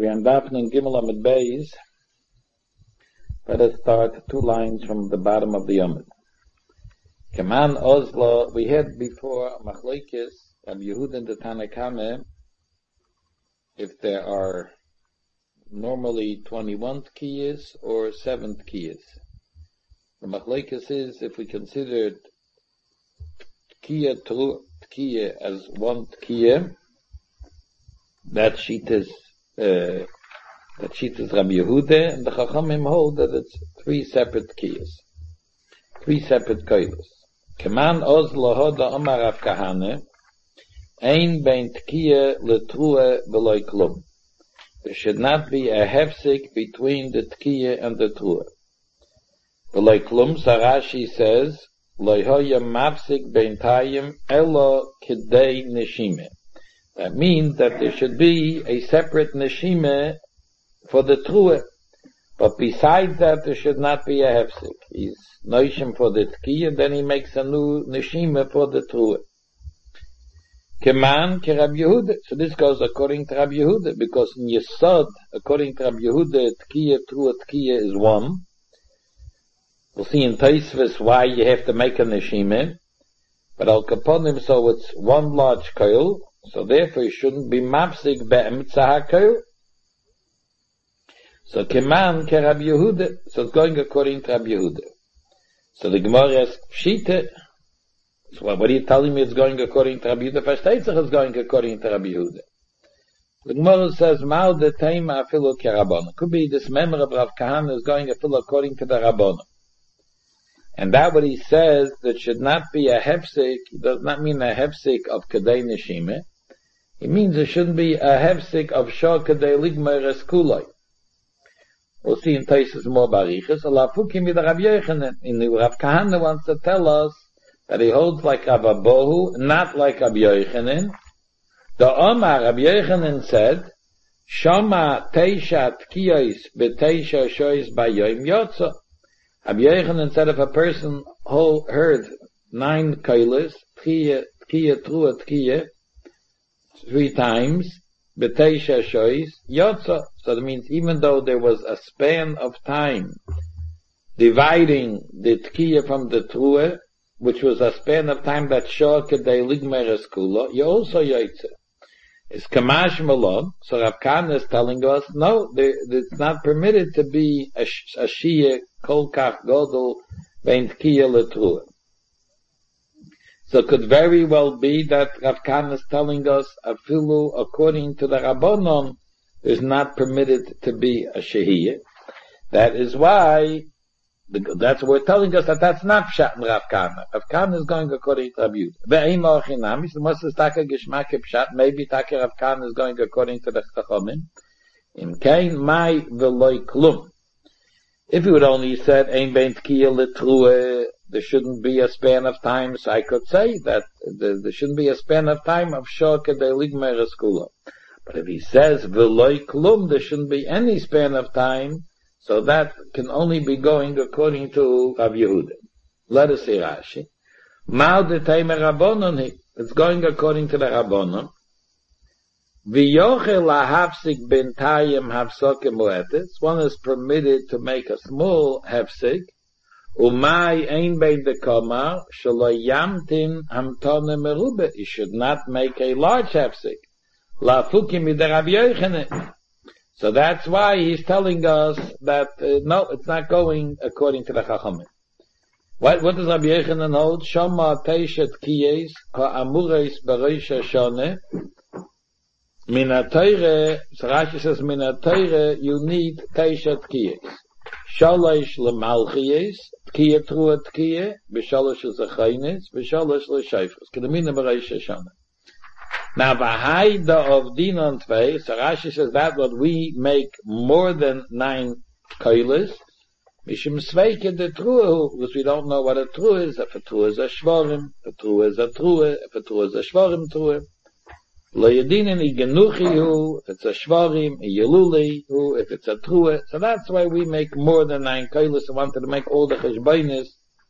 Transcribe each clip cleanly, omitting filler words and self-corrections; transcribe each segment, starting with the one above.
We end up in Gimel Amid Beis. Let us start 2 lines from the bottom of the Yomid. Keman Ozlo, we had before Machlokes Rabbi Yehuda and the Tanna Kameh, if there are normally 21 tkiyas or 7 tkiyas. The Machlokes is if we consider tkiya as 1 tkiya, that sheet is Rabbi Yehuda, and the Chachamim hold that it's 3 separate tkiyas, 3 separate koilos. Keman oz lohoda Omar Rav Kahane, ein bein tkiya letrua beloy klum. There should not be a hefsek between the tkiya and the trua. Beloy klum, Sarashi says, loyhoya mafsik bein tayim elo kidei neshime. That means that there should be a separate neshime for the trua. But besides that, there should not be a hefsek. He's noishim for the tkiya, then he makes a new neshime for the trua. Keman ke Rabbi Yehuda. So this goes according to Rabbi Yehuda, because in Yesod, according to Rabbi Yehuda, tkiya, trua, tkiya is 1. We'll see in Tosfos why you have to make a neshime. But al kaponim, so it's 1 large koil, so therefore you shouldn't be mafsik be'emtza hakoil. So keman ke Rabbi Yehuda. So it's going according to Rabbi Yehuda. So the Gemara asks, Pshita. So what are you telling me it's going according to Rabbi Yehuda? Versteht it's going according to Rabbi Yehuda. The Gemara says, Mal de teima afilu ke Rabbana. Could be this member of Rav Kahana is going afilu according to the Rabbana. And that what he says, that should not be a hefsek, does not mean a hefsek of kadei neshime. It means there shouldn't be a hefsek of shor kadei ligmer eskuloi. We'll see in Tosfos more barichas. Allah fukim with Rabbi Yochanan. In the Rav Kahana wants to tell us that he holds like Rav Abahu, not like Rabbi Yochanan. The Omar, Rabbi Yochanan said, Shama teisha tkiyos beteisha shoyis bayoim yotza. Rabbi Yochanan said if a person heard 9 koilos, tkiya, trua, tkiya, 3 times, beteisha shoyis, yotza. So that means even though there was a span of time dividing the tkiya from the trua, which was a span of time that shor kedei ligmer eskula, you also yaitze. It's kamash malon. So Rav Kahana is telling us, no, it's not permitted to be a shiyah kol kach godol bein tkiya letrua. So it could very well be that Rav Kahana is telling us, afilu according to the Rabbanon, is not permitted to be a shehiyah. That is why. That's what we're telling us, that that's not pshat in Rav Kahana. Rav Kahana is going according to Rabbi Yehuda. Ve'im orchinami, so most is taka gishmak pshat, maybe taka Rav Kahana is going according to the Chachamim. In kain mai veloy klum. If he would only said, ein bein tkiya letrua, there shouldn't be a span of time, so I could say that there shouldn't be a span of time of shor kedei ligmer eskula. But if he says veloy klum, there shouldn't be any span of time, so that can only be going according to Rav Yehuda. Let us see Rashi. Mal de teimer Rabbanon, it's going according to the Rabbanon. V'yochel lahafsik bintayim hafsokim muetes. One is permitted to make a small hafsik. Umay ein bein de komar shelo yamtin hamtone merube. You should not make a large hafsik. Lafukim ide Rabbi Yochanan. So that's why he's telling us that, no, it's not going according to the Chachamim. What does Rabbi Yochanan hold? Shama teisha tkiyes ha'amureis bereisha shone. Minatayre, Rashi says, Minatayre, you need teisha tkiyes. Shalosh lemalchiyes, tkiya trua tkiya, b'shalosh l'zachaynes, b'shalosh l'shayfos. Kedamina bereisha shone. Now, v'haida of dinon tvei, so Rashi says that what we make more than 9 koilos, mishim sveike de trua, because we don't know what a trua is, if a trua is a shvorim, if a trua is a trua, if a trua is a shvorim trua. Lo yedinin igenuchi hu, if it's a shvorim, yeluli hu, if it's a trua. So that's why we make more than 9 koilos. I wanted to make all the cheshbonis,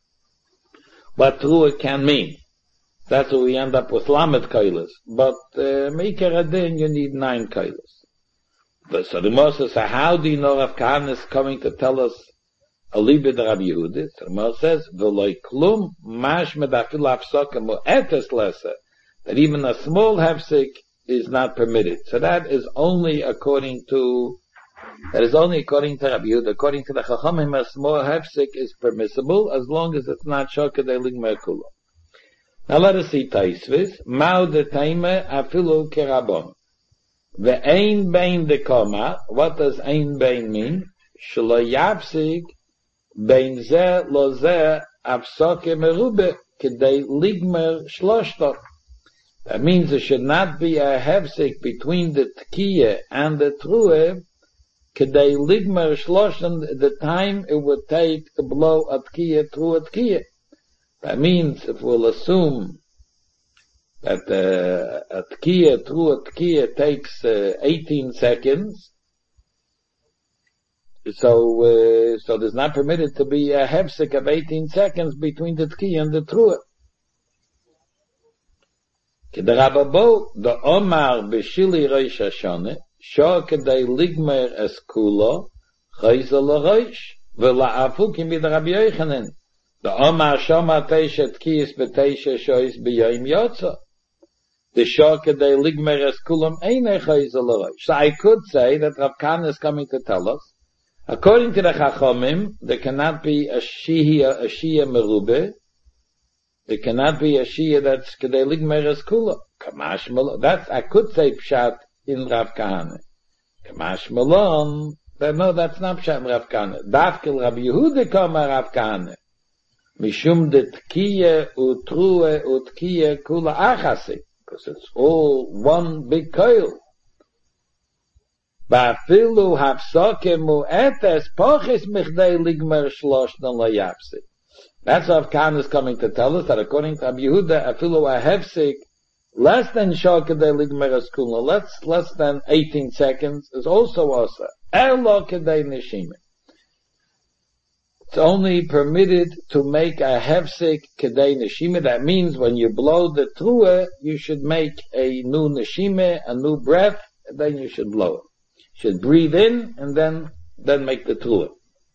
what trua can mean. That's why we end up with lamed koilos. But Meikar Adin, you need 9 koilos. So the Gemara says, so how do you know Rav Kahana is coming to tell us a libid Rabbi Yehuda? So the Gemara says, v'loi klum mashmed afil hafsaka mu'etes lesa, that even a small hefsek is not permitted. So that is only according to Rabbi Yehuda. According to the Chachamim, a small hefsek is permissible as long as it's not shokadei ligmer kula. Now let us see Taisvis. Mao de taime afilu kerabon. Ve'ein bein de koma. What does ein bein mean? Shlo yapsik bein ze lo ze apsoke merube kedei ligmer shloshto. That means there should not be a hefsek between the tkiya and the truah kedei ligmer shloshto, the time it would take to blow a tkiya through a tkiya. That means if we'll assume that a tkiya through a tkiya takes 18 seconds, so there's not permitted to be a hefsek of 18 seconds between the tkiya and the truah. Kedarababo, the Omar b'shili reish hashane, sho kedei ligmer es kulo, chayza l'reish, v'la'afukim b'Rabbi Yochanan. The Omar Shoma Teisha Tkiyis B'Teisha Shois B'Yom Yotza. The Shoke De Ligmer Es Kulam Eine Chayza L'Rosh. So I could say that Rav Kahana is coming to tell us, according to the Chachomim, there cannot be a Shia Merube. There cannot be a Shia that's Kedei Ligmer Es Kulam. Kamash Malon. That's, I could say Pshat in Rav Kahana. Kamash Malon. No, that's not Pshat in Rav Kahana. Dafkel Rabbi Yehuda Kama Rav Kahana. Mishum de tkiye utrue utkiye kula achase, because it's all one big coil. Ba'afilu hafsake mu'etes poches michdei ligmer shloshna layapse. That's what Kahana is coming to tell us, that according to Rabbi Yehuda, afilu a hefsek less than shokadei ligmer eskula, less than 18 seconds, is also osa. Elo kedei neshime. It's only permitted to make a hefsek kedei neshime. That means when you blow the truah, you should make a new neshime, a new breath, and then you should blow it. You should breathe in, and then make the truah.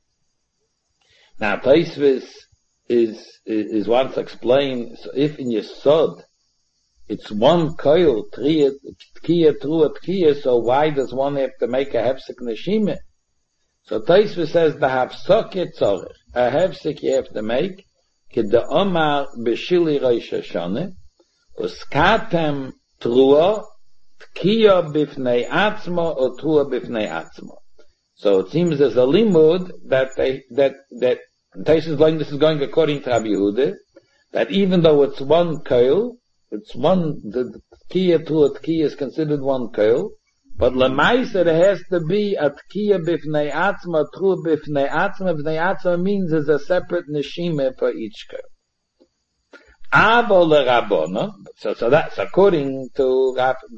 Now, Taisvis is once explained, so if in Yesod, it's one koil, tkiya, truah, tkiya, so why does one have to make a hefsek neshime? So Taisva says the hafsake tzorech, a hefsek you have to make, kid the Omar b'shili reish hashane, uskatem trua, tkiya b'fnei atzmo, or trua b'fnei atzmo. So it seems there's a limud that Taisva is going, this is going according to Rabbi Yehuda, that even though it's one koil, the tkiya trua tkiya is considered one koil, but lemaisa there has to be a tkiya b'fnei atzma, trua b'fnei atzma. B'fnei atzma means there's a separate neshime for each girl. Avo l'rabona. So that's according to Rabbi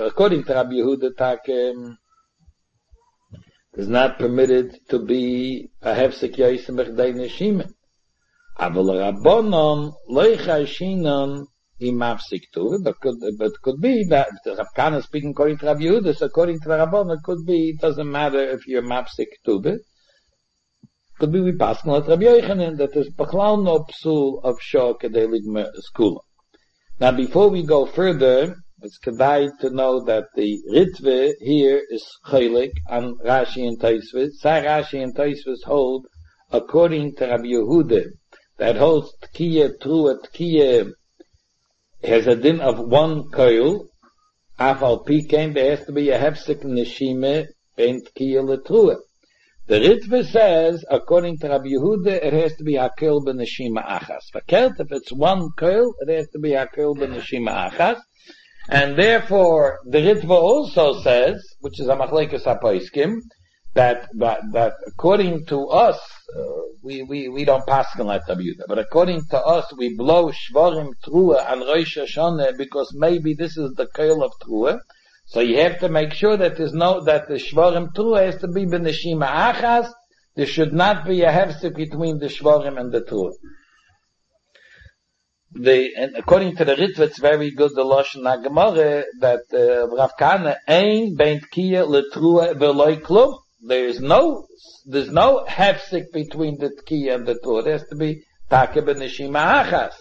Yehuda. Is not permitted to be a hefsek yosim b'chdei neshime. Avo l'rabonon loichashinon. But could be that Rav Kahana is speaking according to Rabbi Yehuda, so according to the Rabbon, it could be, it doesn't matter if you're mapsik tube. Could be we pass on Rabbi Yochanan, that is Bachlal no psul of Shah Kedei Ligmer Skula. Now before we go further, it's kedai to know that the Ritve here is Chaylik on Rashi and Taisvis. Rashi and Taisvis hold, according to Rabbi Yehuda, that holds Tkiya, Trua, Tkiya, has a din of one koil, afal pikein, there has to be a hefsek neshime, ben tkiya letrua. The Ritva says, according to Rabbi Yehuda, it has to be hakil b'neshima achas. Fakert, if it's one koil, it has to be hakil b'neshima achas. And therefore, the Ritva also says, which is a machlekes hapoiskim, that according to us, we don't paskin like Rabbi Yehuda, but according to us, we blow shvarim trua and Rosh Hashanah because maybe this is the koil of trua. So you have to make sure that that the shvarim trua has to be b'neshima achas. There should not be a hefsek between the shvarim and the trua. and according to the Ritva, it's very good, the Lashon HaGemara, that Rav Kahana, Ein ben Tkiya letrua v'loi klum. There's no hefsik between the Tkiya and the Trua. There has to be Taka b'neshima achas.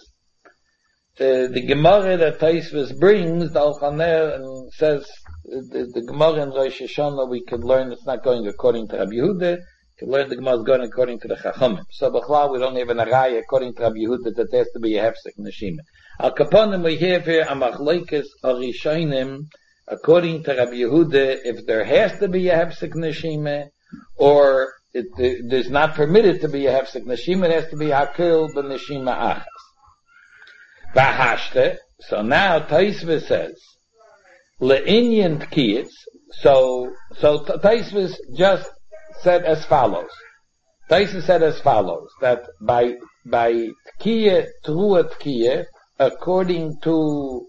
The Gemara that Taisvis brings, the Alchaner, and says, the Gemara in Rosh Hashanah, we could learn it's not going according to Rabbi Yehuda. We could learn the Gemara is going according to the Chachamim. So, B'chlal, we don't have an araya according to Rabbi Yehuda that there has to be a hefsek neshima. Al Kaponim, we have here a machlokes arishonim according to Rabbi Yehuda, if there has to be a hefsek neshima, or it is not permitted to be a hefsek neshima, it has to be hakil b'neshima achas. V'hashte, so now Taisvis says, le'inyan tkiyas, so Taisvis just said as follows. Taisvis said as follows, that by tkiya, trua tkiya, according to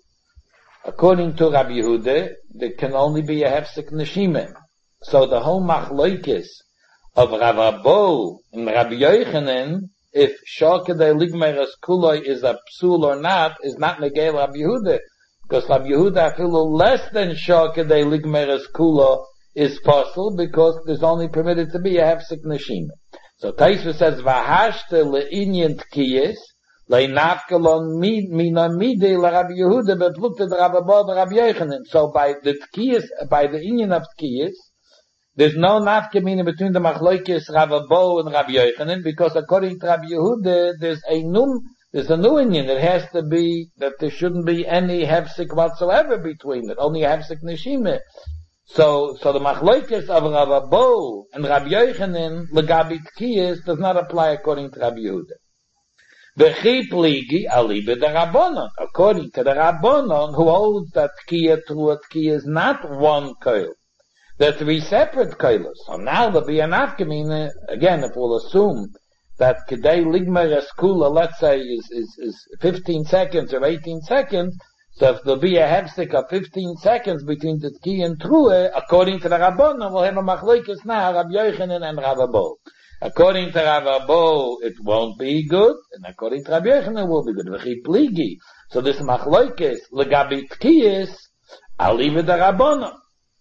Rabbi Yehuda, there can only be a hefsek neshima. So the whole machlokes of Rav Abo and Rabbi Yochanan, if Shokadei Ligmeres Kuloi is a psul or not, is not negay Rabbi Yehuda. Because Rabbi Yehuda feel less than Shokadei Ligmeres Kulo is possible, because there's only permitted to be a hefsek neshima. So Taisva says, Vahashte le'inyan tkiyas, le'nafkalon mina midei l'Rabbi Yehuda, beplukte d'Rav Abo d'Rabbi Yochanan. So by the tkiyas, by the inyan of tkiyas, there's no nafkamina between the machlokes Rav Abo and Rabbi Yochanan, because according to Rabbi Yehuda, there's a new inyan. It has to be that there shouldn't be any hefsek whatsoever between it, only a hefsek neshima. So the machlokes of Rav Abo and Rabbi Yochanan legabi tkiyas does not apply according to Rabbi Yehuda. V'chi pligi alibe the Rabbanon, according to the Rabbanon, who holds that tkiya trua tkiya is not one koil. There are three separate koilos. So now there'll be an afkamina, again, if we'll assume that kedei ligmer eskula, let's say, is 15 seconds or 18 seconds, so if there'll be a hefsek of 15 seconds between the tkiya and trua, according to the Rabbanon, we'll have a machlokes now, Rabbi Yochanan and Rav Abo. According to Rav Abo, it won't be good, and according to Rabbi Yochanan, it will be good. V'chi pligi. So this machlokes, legabi tkiyas, alive the Rabbanon.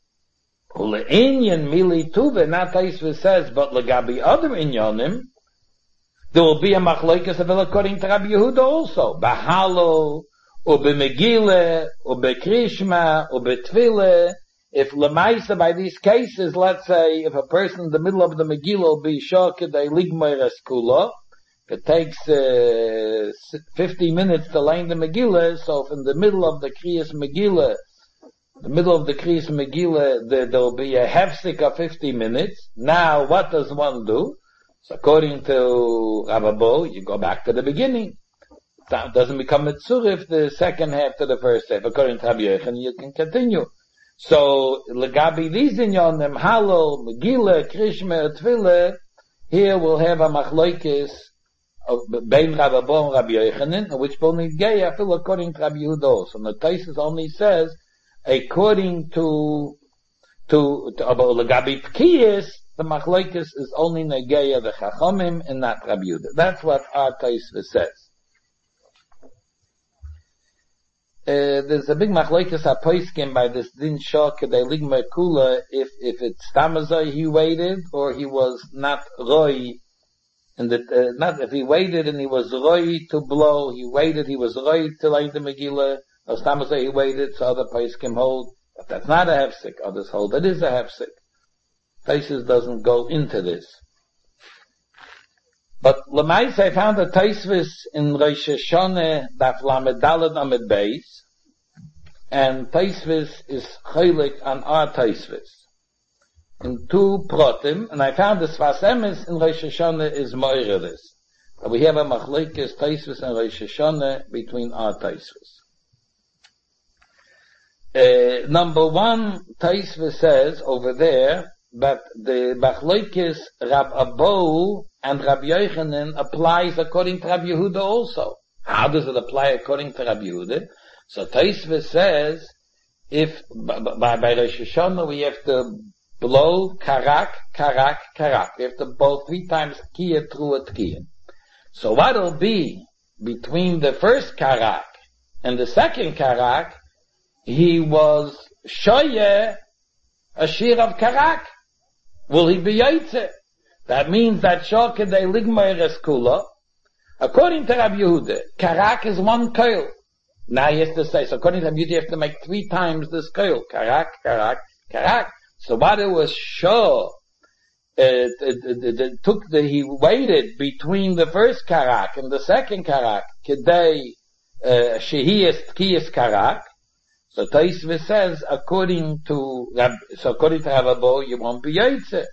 Ule'inyan mili tuve, not Taisva says, but legabi other inyanim, there will be a machlokes according to Rabbi Yehuda also. Bahalo, or b'megillah, or b'krishma, or b'tfilah. If lemaisa by these cases, let's say, if a person in the middle of the Megillah will be shokadei ligmer eskula, it takes 50 minutes to learn the Megillah, so if in the middle of the Kriyas Megillah, there will be a hefsek of 50 minutes. Now, what does one do? So according to Rav Abo, you go back to the beginning. It doesn't become a tzurif, the second half to the first half. According to Rabbi Yochanan, you can continue. So, legabi these inyanim, halal, Megillah, krishma, tefillah, here we'll have a machlokes of bein Rav Abo and Rabbi Yochanan, which will need gay, I feel according to Rabbi Yehuda also. And the Taisus only says, according to legabi tkiyas, the machlokes is only negaya the chachamim and not Rabbi Yehuda. That's what our Taisus says. There's a big machlokes apoiskim by this din shok kedei ligmer kula, if it's tamazai he waited, or he was not roi, and not if he waited and he was roi to blow, he was roi to learn the Megillah, or tamazai he waited, so other poiskim hold, but that's not a hefsek, others hold that is a hefsek. Taisus doesn't go into this. But Lemais, I found a Taisvis in Rosh Hashanah, Daf Lamed Daled Amid Beis, and Taisvis is chaylik on our Taisvis. In two protim, and I found the Sfas Emes in Rosh Hashanah is Moirelis. So we have a machlokes Taisvis and Rosh Hashanah between our Taisvis. Number one, Taisvis says over there, but the machlokes Rab Abo and Rabbi Yochanan applies according to Rabbi Yehuda also. How does it apply according to Rabbi Yehuda? So Taisva says, if by Rosh Hashanah we have to blow karak, karak, karak. We have to blow 3 times tkiya through a tkiya. So what'll be between the first karak and the second karak, he was shoye a shir of karak. Will he be yaitze? That means that shor kedei ligmar es kula. According to Rabbi Yehuda, karak is one koil. Now he has to say, so according to Rabbi Yehuda, you have to make 3 times this koil. Karak, karak, karak. So what it was shor, he waited between the first karak and the second karak, kedei shehiyas tkiyas karak. So Taisva says, according to Rabbo, you won't be yaitze.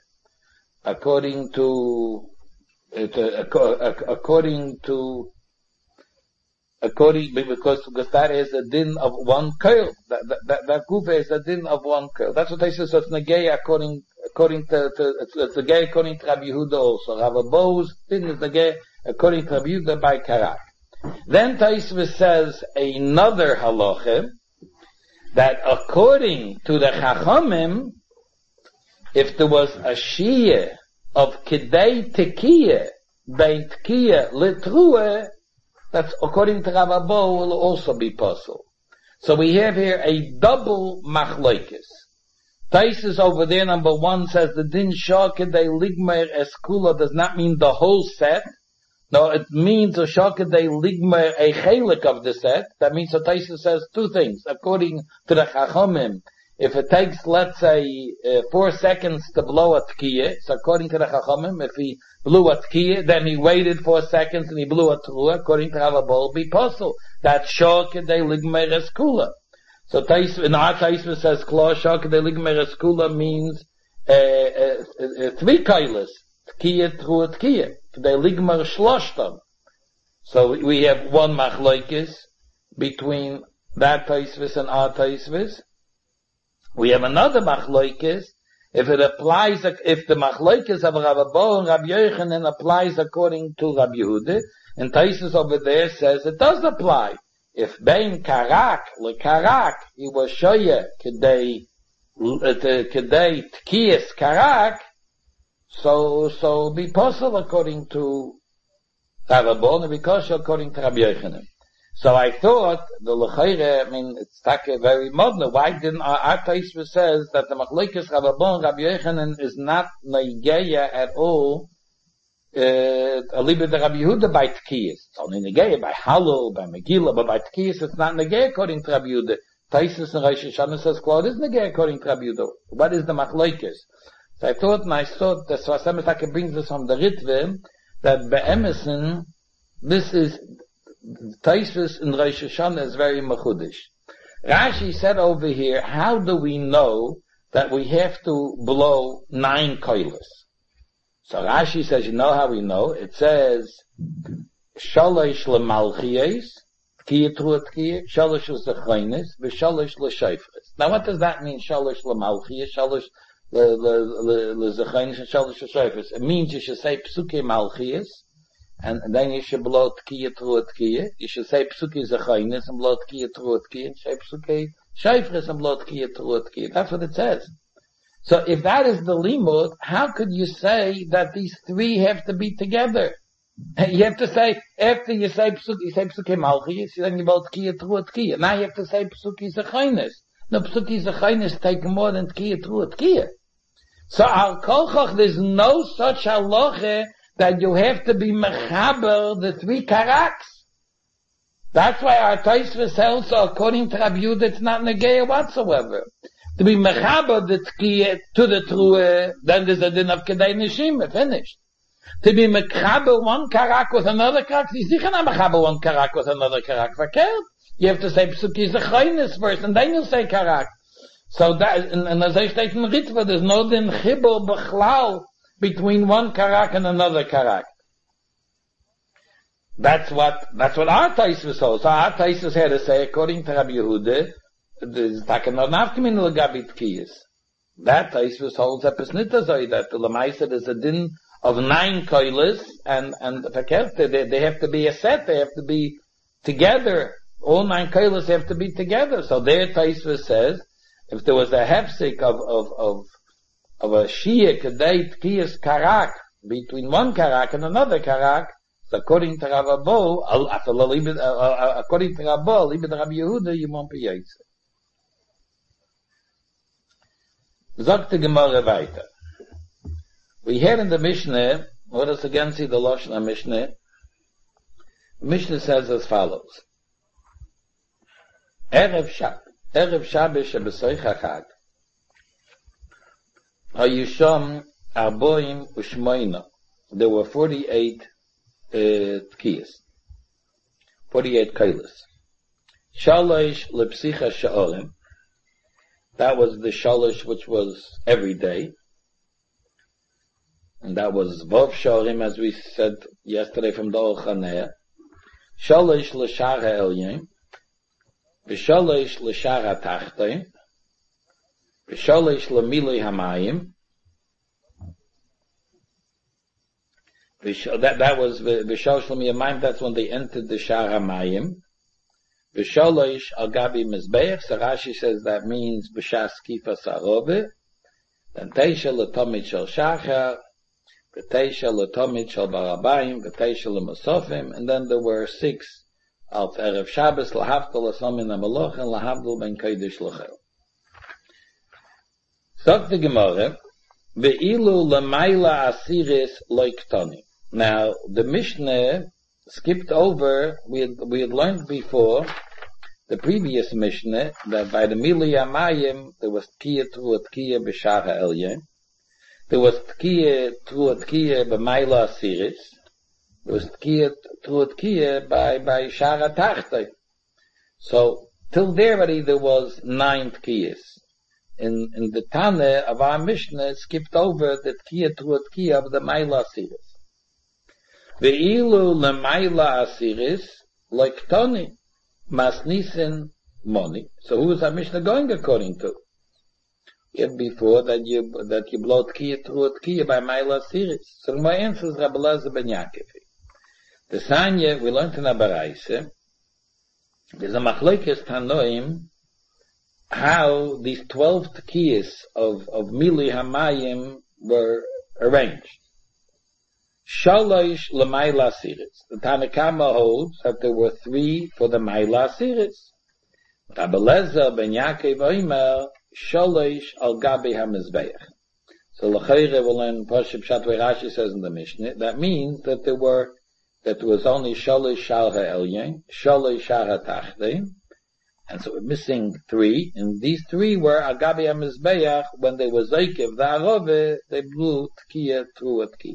Because that is a din of one koil. That gufa is a din of one koil. That's what Taisva says. So it's negay according to it's negay according to Rabbi Yehuda also. Rabbo's din is negay according to Rabbi Yehuda by karak. Then Taisva says another halacha, that according to the Chachamim, if there was a shiyah of kedei tekiyah, bein tekiyah litruah, that's according to Rav Abba will also be possible. So we have here a double machlokes. Taisus over there, number 1 says the din shor kedei ligmer eskula does not mean the whole set. No, it means a shakadei ligmer a chelik of the set. That means the Taisa says 2 things. According to the Chachamim, if it takes, let's say, 4 seconds to blow a tkiyah, so according to the Chachamim, if he blew a tkiyah, then he waited 4 seconds and he blew a truah, according to Rabba, be possible. That shakadei ligmer eskula. So Taisa, in our Taisa says, klar shakadei ligmer eskula means 3 kailas. Tkiyah, truah, tkiyah. They ligmar shloshtam. So we have one machlokes between that taisvis and our taisvis. We have another machlokes if it applies, if the machlokes of Rav Abba and Rabbi Yochanan applies according to Rabbi Yehuda, and taisvis over there says it does apply. If bein karak le karak, he was shoye kedei tkiyas karak. So be possible according to Rav Abba, because according to Rabbi Yochanan. So I thought the lechaire, it's very modern. Why didn't our Taisva says that the machlokes Rav Abba and Rabbi Yochanan is not negeya at all? Aliba the Rabbi Yehuda by tkiyas. It's only negeya by halal, by megillah, but by tkiyas it's not negeya according to Rabbi Yehuda. Taisva and Rosh Hashanah says, "Quote is negeya according to Rabbi Yehuda." What is the machlokes? So I thought the Swasem Taka brings us from the Ritve, that Be'emerson, this is, Taisvis in Rosh Hashanah is very mechudish. Rashi said over here, how do we know that we have to blow 9 koilas? So Rashi says, you know how we know? It says, Shalosh lemalchiyes, tkiyah truah tkiyah, shalosh l'zechaynes, v'shalosh l'shayfres. Now what does that mean, shalosh lemalchiyes, shalosh it means you should say psuke malchias, and then you should blow tkiyah truah tkiyah. You should say psuke zechaynes and blow tkiyah truah tkiyah, and say psuke shayfres and blow tkiyah truah tkiyah. That's what it says. So if that is the limud, how could you say that these 3 have to be together? You have to say, after you say psuke malchias, then you blow tkiyah truah tkiyah. Now you have to say psuke zechaynes. No, psuke zechaynes take more than tkiyah truah tkiyah. So al kolchach, there's no such halacha that you have to be mechaber the 3 karaks. That's why our Taisva says, so according to Rabbi Yehuda, it's not negeya whatsoever. To be mechaber the tkiyah to the truah, then there's a din of kedei neshima, finished. To be mechaber one karak with another karak, you can't mechaber one karak with another karak. Verkehrt. You have to say psuki zechaynes first, and then you'll say karak. So that, and as I state in Ritva, there's no din chibur b'chlal between one karak and another karak. That's what our Taisva holds. So our Taisva had to say, according to Rabbi Yehuda, there's takanor nafkamin l'gabit kiyas. That Taisva holds a pesnita zoi, that the Lamaisa there's a din of 9 koilas, and they have to be a set, they have to be together. All 9 koilas have to be together. So their Taisva says, if there was a hefsik of a shia kedei tkiyas karak between one karak and another karak, So according to Rav Abo, according to Rav Abo, Libed Rabbi Yehuda, you won't be Yotze. Sagt die Gemara weiter. We hear in the Mishnah, let us again see the Lashon of Mishnah. Mishnah says as follows. Erev Shabbos shebesoich hachag. Hayusham arboim ushmoina. There were 48 tkiyas. 48 kailas. Shalosh lepsicha sha'orim. That was the shalosh which was every day. And that was Vav Shorim, as we said yesterday from the Ochaneh. Shalosh l'shar ha'elyon. V'shalosh l'shar ha'tachton. V'shalosh l'miloi hamayim. That was V'shalosh l'miyamayim, that's when they entered the shar hamayim. V'shalosh al-gabi mizbeach, so Rashi says that means b'shas kifas ha'rove. Then teisha l'tomit shel shachar. V'teisha l'tomit shel barabayim, v'teisha l'masofim, and then there were 6 of Erev Shabbos, l'havdol l'somin ha'maloch, and l'havdol ben kodesh l'chel. Sagt the Gemara, ve'ilu l'mayla asiris loiktoni. Now, the Mishnah skipped over, we had learned before, the previous Mishnah, that by the Mili Yamayim, there was Tkiya through a Tkiya b'shar ha'elyon. There was Tkiya through a Tkiya b'mayla asiris. There was Tkiya through a Tkiya by Shar HaTachtay. So, till there already there was 9 Tkiyas. In the Tana of our Mishnah, skipped over the Tkiya through a Tkiya of the Mayla asiris. Ve'ilu l'mayla asiris, like Toni, masnisen moni. So who is our Mishnah going according to? Yet before that you blow Tkiya through a Tkiya by Mayla asiris. So my answer is Rabbi Elazar ben Yaakov. The Sanya, we learned in Abaraise, there's a machlokes Tanoim, how these 12 Tkiyas of Mili Hamayim were arranged. Shalosh l'mayla asiris. The Tanakama holds that there were 3 for the Mayla asiris. Rabbi Elazar ben Yaakov Oimer, shalosh al gabi hamizbeach. So l'chayre will learn Pashup Pshat where Rashi says in the Mishnah, that means that there was only shalosh shal ha'elyon, shalosh shal ha'tachtein, and so we're missing 3, and these 3 were al gabi hamizbeach. When they were zakev the arove, they blew tkiya through a tkiya.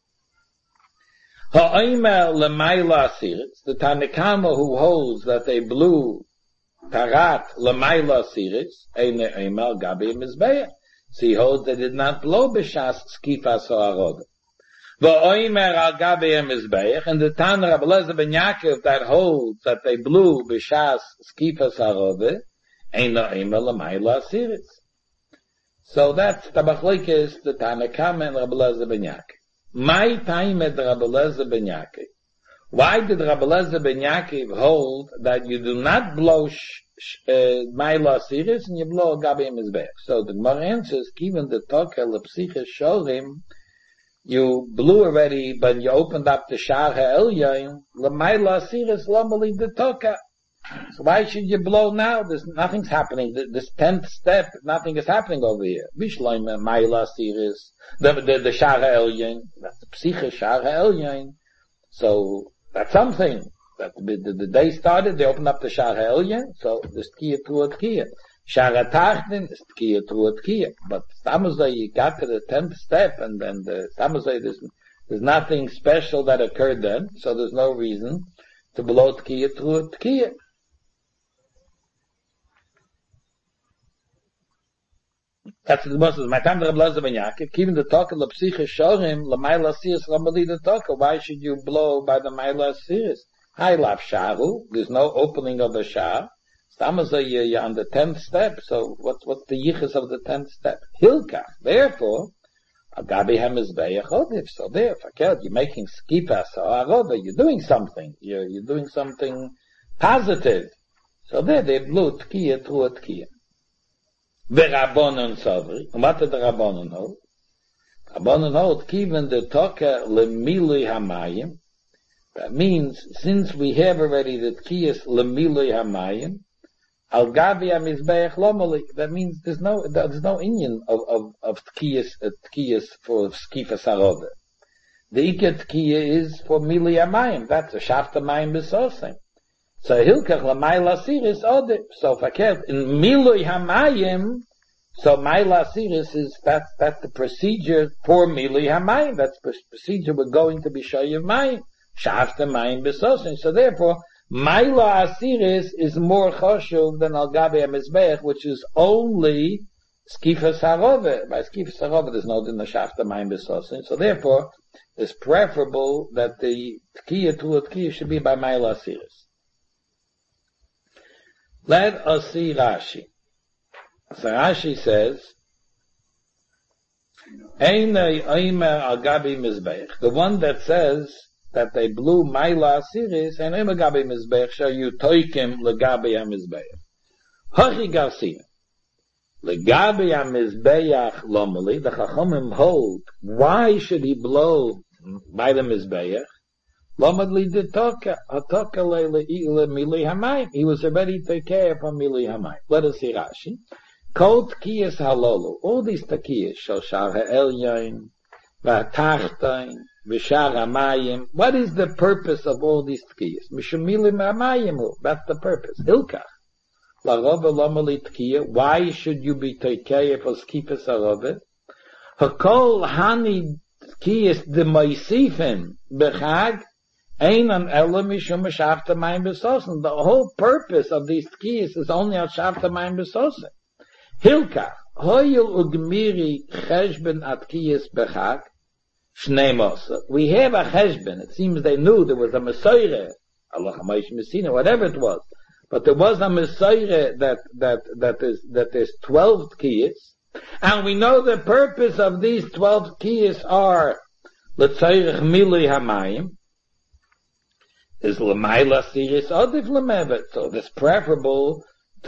Ha'omer l'mayla asiris, the Tanakama who holds that they blew tarat l'mayla asiris, eine omer gabi mizbeach. So he holds they did not blow b'shas skifas ha'arov. Va'omer al gabi mizbeach, and the Tana Rabbi Elazar ben Yaakov that holds that they blew b'shas skifas ha'arov, eine omer l'mayla asiris. So that's the machlokes the Tanakama and Rabbi Elazar ben Yaakov. My time at Rabbi Elazar ben Yaakov. Why did Rabbi Elazar ben Yaakov hold that you do not blow Mayla asiris and you blow gabi mizbeach? So the Gemara answers, even the Toka l'psicha shorim, you blew already, but you opened up the Shar ha'elyon, l'Mayla asiris l'amali the Toka. So why should you blow now? Nothing's happening. This 10th step, nothing is happening over here. Bishloim Mayla asiris, the Shar ha'elyon, that's the psicha Shar ha'elyon. So that's something. That the day started, they opened up the Shar ha'elyon, so there's tkiya through a tkiya. Shar ha'tachton is tkiya through a tkiya. But Stamazay, you got to the 10th step, and then the Stamazay, there's nothing special that occurred then, so there's no reason to blow tkiya through a tkiya. That's the most. My time to Rabbi Elazar ben Yaakov, even the talk of the psicha shorim, the Mayla asiris ramali the talk. Why should you blow by the Mayla asiris? I love sharu. There's no opening of the shar. Stamazay, you're on the 10th step. So what's the yichus of the 10th step? Hilkach. Therefore, agabi hamizbeach odiv. So there, fakir, you're making skifas or arova. You're doing something. You're doing something positive. So there, they blew tkiya through a tkiya. V'Rabbanon Savri, and what did the Rabbanon hold? Rabbanon hold, given the Toka le'milui hamayim, That means, since we have already the tkiyas lemilui hamayim, al gabi hamizbeach lomali, that means there's no inyan of tkiyas for skifas harova. The ikar tkiya is for milui hamayim. That's a shafta mayim b'sosem. So hilkach lamayla siris ode. So fakert in milui hamayim. So mayla siris is that's the procedure for milui hamayim. That's the procedure we're going to be shayiv mayim. Shafta mayim b'sosem. So therefore, mayla asiris is more choshuv than al gabi hamizbeach, which is only skifas harova. By skifas harova, there's no din the shafta mayim b'sosem. So therefore, it's preferable that the tkiya to a tkiya should be by mayla asiris. Let us see Rashi. So Rashi says, Einei oimer al gabi mizbeach. The one that says that they blew mayla asiris and oimer gabi mizbeach shall you toikim legabi hamizbeach. Hachi garcia. Legabi hamizbeach lomali. The Chachamim hold. Why should he blow by the mizbeach? Lomadli did toka leile milui hamayim. He was already take care from milui hamayim. Let us see Rashi. Kol tkiyas halolu. All these tkiyas, shoshar ha'elyon, v'atachtain, v'shar hamayim. What is the purpose of all these tkiyas? Mishum milim hamayim. That's the purpose. Hilkach. Larova lomali tkiya. Why should you be take care for skifas harova? Hakol hani tkiyas de moisifim b'chag. The whole purpose of these tkiyas is only al shafta mayim b'sosem. Hilka, hoyil ugmiri cheshben at tkiyas b'chag, shnei mosa. We have a cheshben. It seems they knew there was a mesoire, Allah HaMoish Messina, whatever it was. But there was a mesoire that is 12 tkiyas. And we know the purpose of these 12 tkiyas are l'tzayrich milui hamayim, is l'mayla siris adif l'mevet. So it's preferable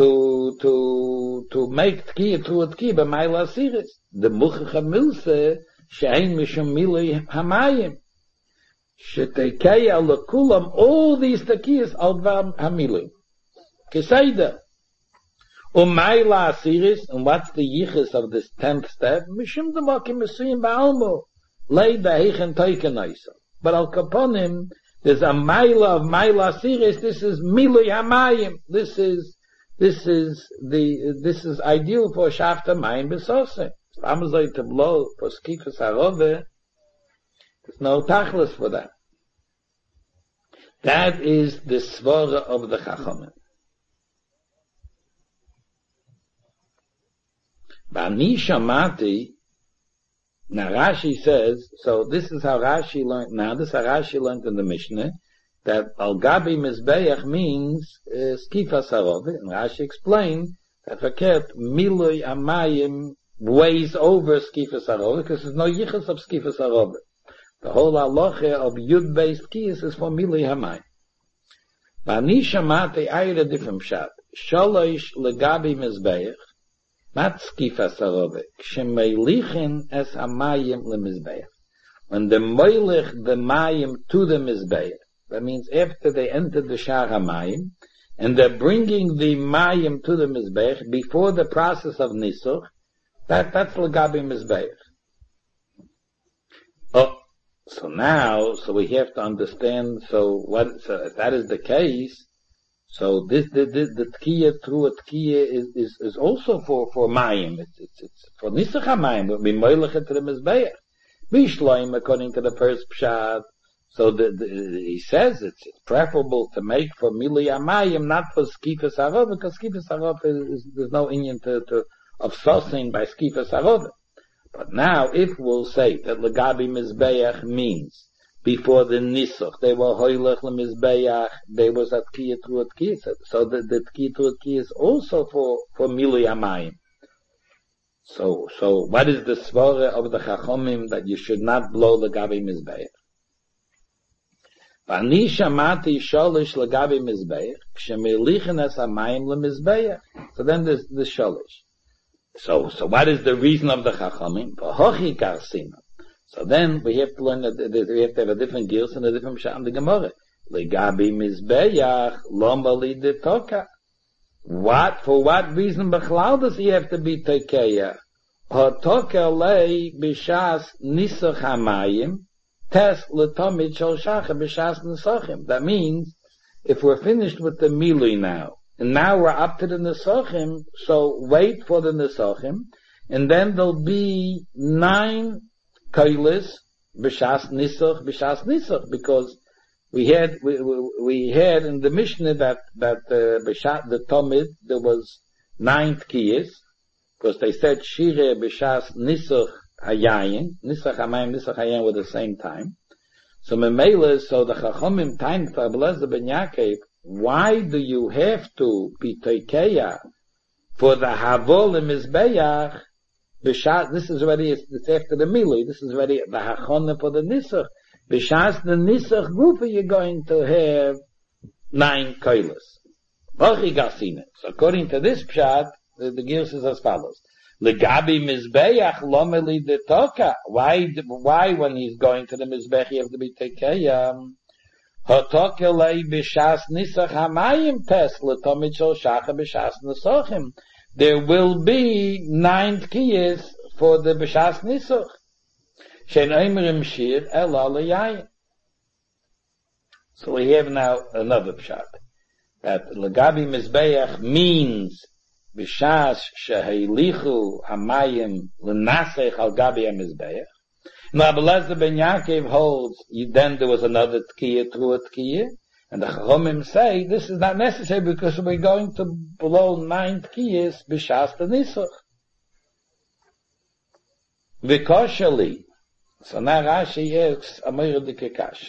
to make tkiya to a tkiya b'mayla siris. The muchach milse she'ein mishum milui hamayim. She'tekeya l'kulam all these tkiyas al dvar hamilui. Keseda. Mayla siris, and what's the yichus of this 10th step? Mishum d'makim mesuyim ba'almo. Lei da'echen toikenaisa. But al kaponim, there's a mayla of mayla siris. This is milui hamayim. This is ideal for shafta mayim b'sosem. Amazon to blow for skifas harova. There's no tachlis for that. That is the svara of the Chachamim. Bani shamati. Now Rashi says, so this is how Rashi learned, now this is how Rashi learned in the Mishnah, that al gabi mizbeach means skifas harova, and Rashi explained that fakert milui hamayim weighs over skifas harova, because there's no yichus of skifas harova. The whole halacha of yud-based kiyas is for milui hamayim. Bani shamati ayir a different pshat. Shalosh legabi mizbeach, not skifas harova. Shemelichin es hamayim lemizbeach. When the moilich the mayim to the mizbeach, that means after they enter the shar hamayim, and they're bringing the mayim to the mizbeach before the process of nisuch, that's legabi mizbeach. Oh, so we have to understand. So if that is the case, so the tkiya through a tkiya is also for mayim. It's for nisuch hamayim. But we moilich it to the mizbeach. Bishloim according to the first pshat. So he says it's preferable to make for milui hamayim, not for skifas harova, because skifas harova there's no inyan of sosin by skifas harova. But now, if we'll say that legabi mizbeach means before the nisuch they were hoylech lemizbeach, there was a tkiya to a tkiya. So the tkiya to a tkiya is also for milui hamayim. So what is the svara of the Chachamim that you should not blow legabi mizbeach? V'ani shamati sholish legabi mizbeach, k'shemelichin es hamayim lemizbeach. So then there's the sholish. So what is the reason of the Chachamim? V'hochi karsina. So then we have to learn that we have to have a different gears and a different pshat in the Gemara. Legabi mizbeach loma lidetoka. For what reason b'chlal does he have to be tekeya? Hotoka lei b'shas nisach hamayim tes letomid shel shacha b'shas nisachim. That means, if we're finished with the milui now, and now we're up to the nisachim, so wait for the nisachim, and then there'll be 9 kailis b'shas nisach, because we had in the Mishnah that b'shas the Tomid there was 9 tkiyas, because they said shire b'shas nisach hayayin, nisach hayayin were the same time. So memela, so the Chachamim time for Rabbi Eliezer ben Yaakov, why do you have to be tekeya for the havol and mizbeach? This is already, it's after the milui, this is already the hachana for the nisach. B'shas the nisach gufa, you're going to have 9 kailas. So according to this pshat, the gears is as follows. Legabi mizbeach lomeli detoka. Why when he's going to the mizbech you have to be tekeya? Hotokelei b'shas nisach hamayim tes letomid shel shacha b'shas nisachim. There will be 9 tkiyas for the b'shas nisach. Shein omerim shir ela leyayin. So we have now another pshat that legabi mizbeach means b'shas shehelichu hamayim lenasech al gabi hamizbeach. Now Rabbi Eliezer ben Yaakov holds then there was another tkiyah through a tkiyah, and the Chachamim say this is not necessary because we're going to blow 9 tkiyas b'shas the nisach. V'koshali. So now Rashi asks Amir Dikakash.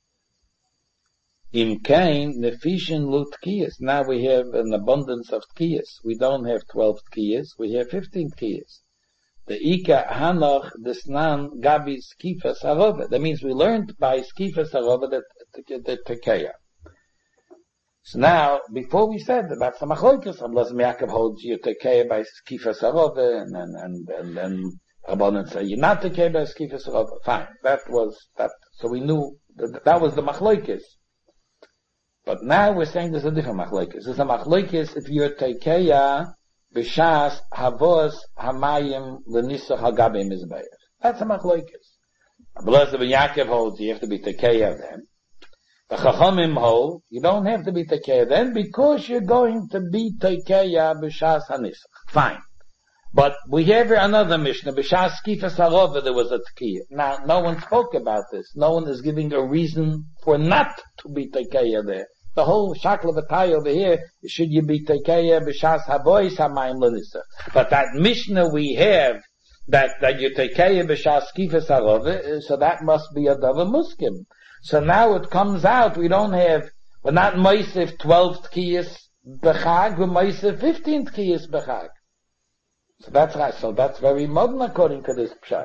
Im kain nefishin lu tkiyas. Now we have an abundance of tkiyas. We don't have 12 tkiyas. We have 15 tkiyas. The Ika Hanoch Desnan Gabi Skifas Arova. That means we learned by Skifas Arova the Tekeya. So now, before we said about some Achloikas, Rabbi Eliezer ben Yaakov holds you Tekeya by Skifas Arova, and Rabbanan say you're not Tekeya by Skifas Arova. Fine. That was that. So we knew that was the Machloikas. But now we're saying there's a different Machloikas. There's a Machloikas if you're Tekeya b'shas havos hamayim l'nisach hagabi mizbeach. That's a machloikis. Rabbi Eliezer ben Yaakov holds you have to be tekeya then. The Chachamim hold you don't have to be tekeya then because you're going to be tekeya b'shas hanisach. Fine. But we have here another Mishnah, b'shas skifas harova there was a tekeya. Now, no one spoke about this. No one is giving a reason for not to be tekeya there. The whole shakla v'tay over here, should you be tekeya b'shas habois hamayim l'nisach. But that Mishnah we have, that you tekeya b'shas skifas harova, so that must be a davar muskim. So now it comes out, we're not meisif 12 tkiyas b'chag, we're meisif 15 tkiyas b'chag. So that's right, so that's very modern according to this pshat.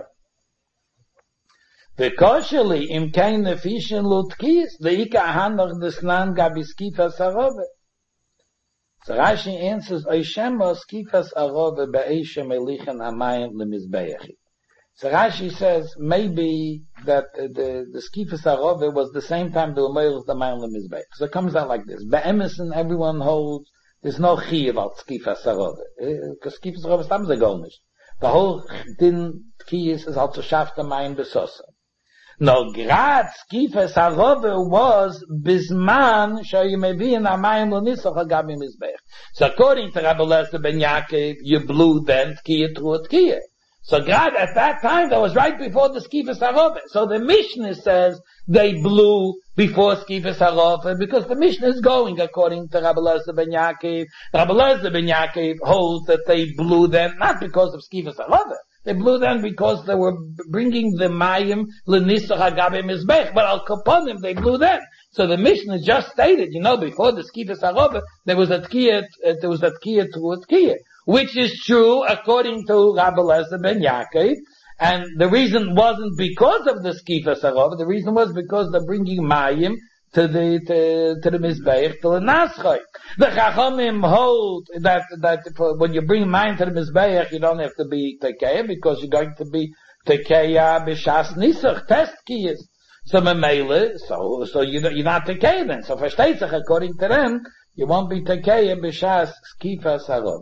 V'kosheli im kein nefishin lutkis the ika hanach desnan gabi skifas arove. So Rashi answers oishema skifas arove be'eshem elichan hamayim lemizbeachi. So Rashi says maybe that the skifas arove was the same time the umayil the hamayim lemizbeach. So it comes out like this. Be'emerson everyone holds there's no chi about skifas arove because skifas arove is tamze golnish. The whole din kiyis is also shafta mayim besosa. No, grad skifas harove was bisman you may be in amayim l'nisach hagabi mizbech. So according to Rabbi Eliezer ben Yaakov, you blew then tkiyah through a tkiyah. So grad at that time, that was right before the skifas harove. So the Mishnah says they blew before skifas harove because the Mishnah is going according to Rabbi Eliezer ben Yaakov. Rabbi Eliezer ben Yaakov holds that they blew them not because of skifas harove. They blew them because they were bringing the mayim l'nisach hagabi mizbech, but al kaponim they blew them. So the Mishnah just stated, before the skifas harove, there was a tkiyah to a tkiyah, which is true according to Rabbi Eliezer ben Yaakov. And the reason wasn't because of the skifas harove, the reason was because they're bringing mayim to the mizbeach, to the naschoi. The Chachamim hold that when you bring mayim to the mizbeach, you don't have to be tekeya because you're going to be tekeya b'shas nisach, test kiyas. So memele, so you're not tekeya then. So versteht sich, according to them, you won't be tekeya b'shas skifas harob.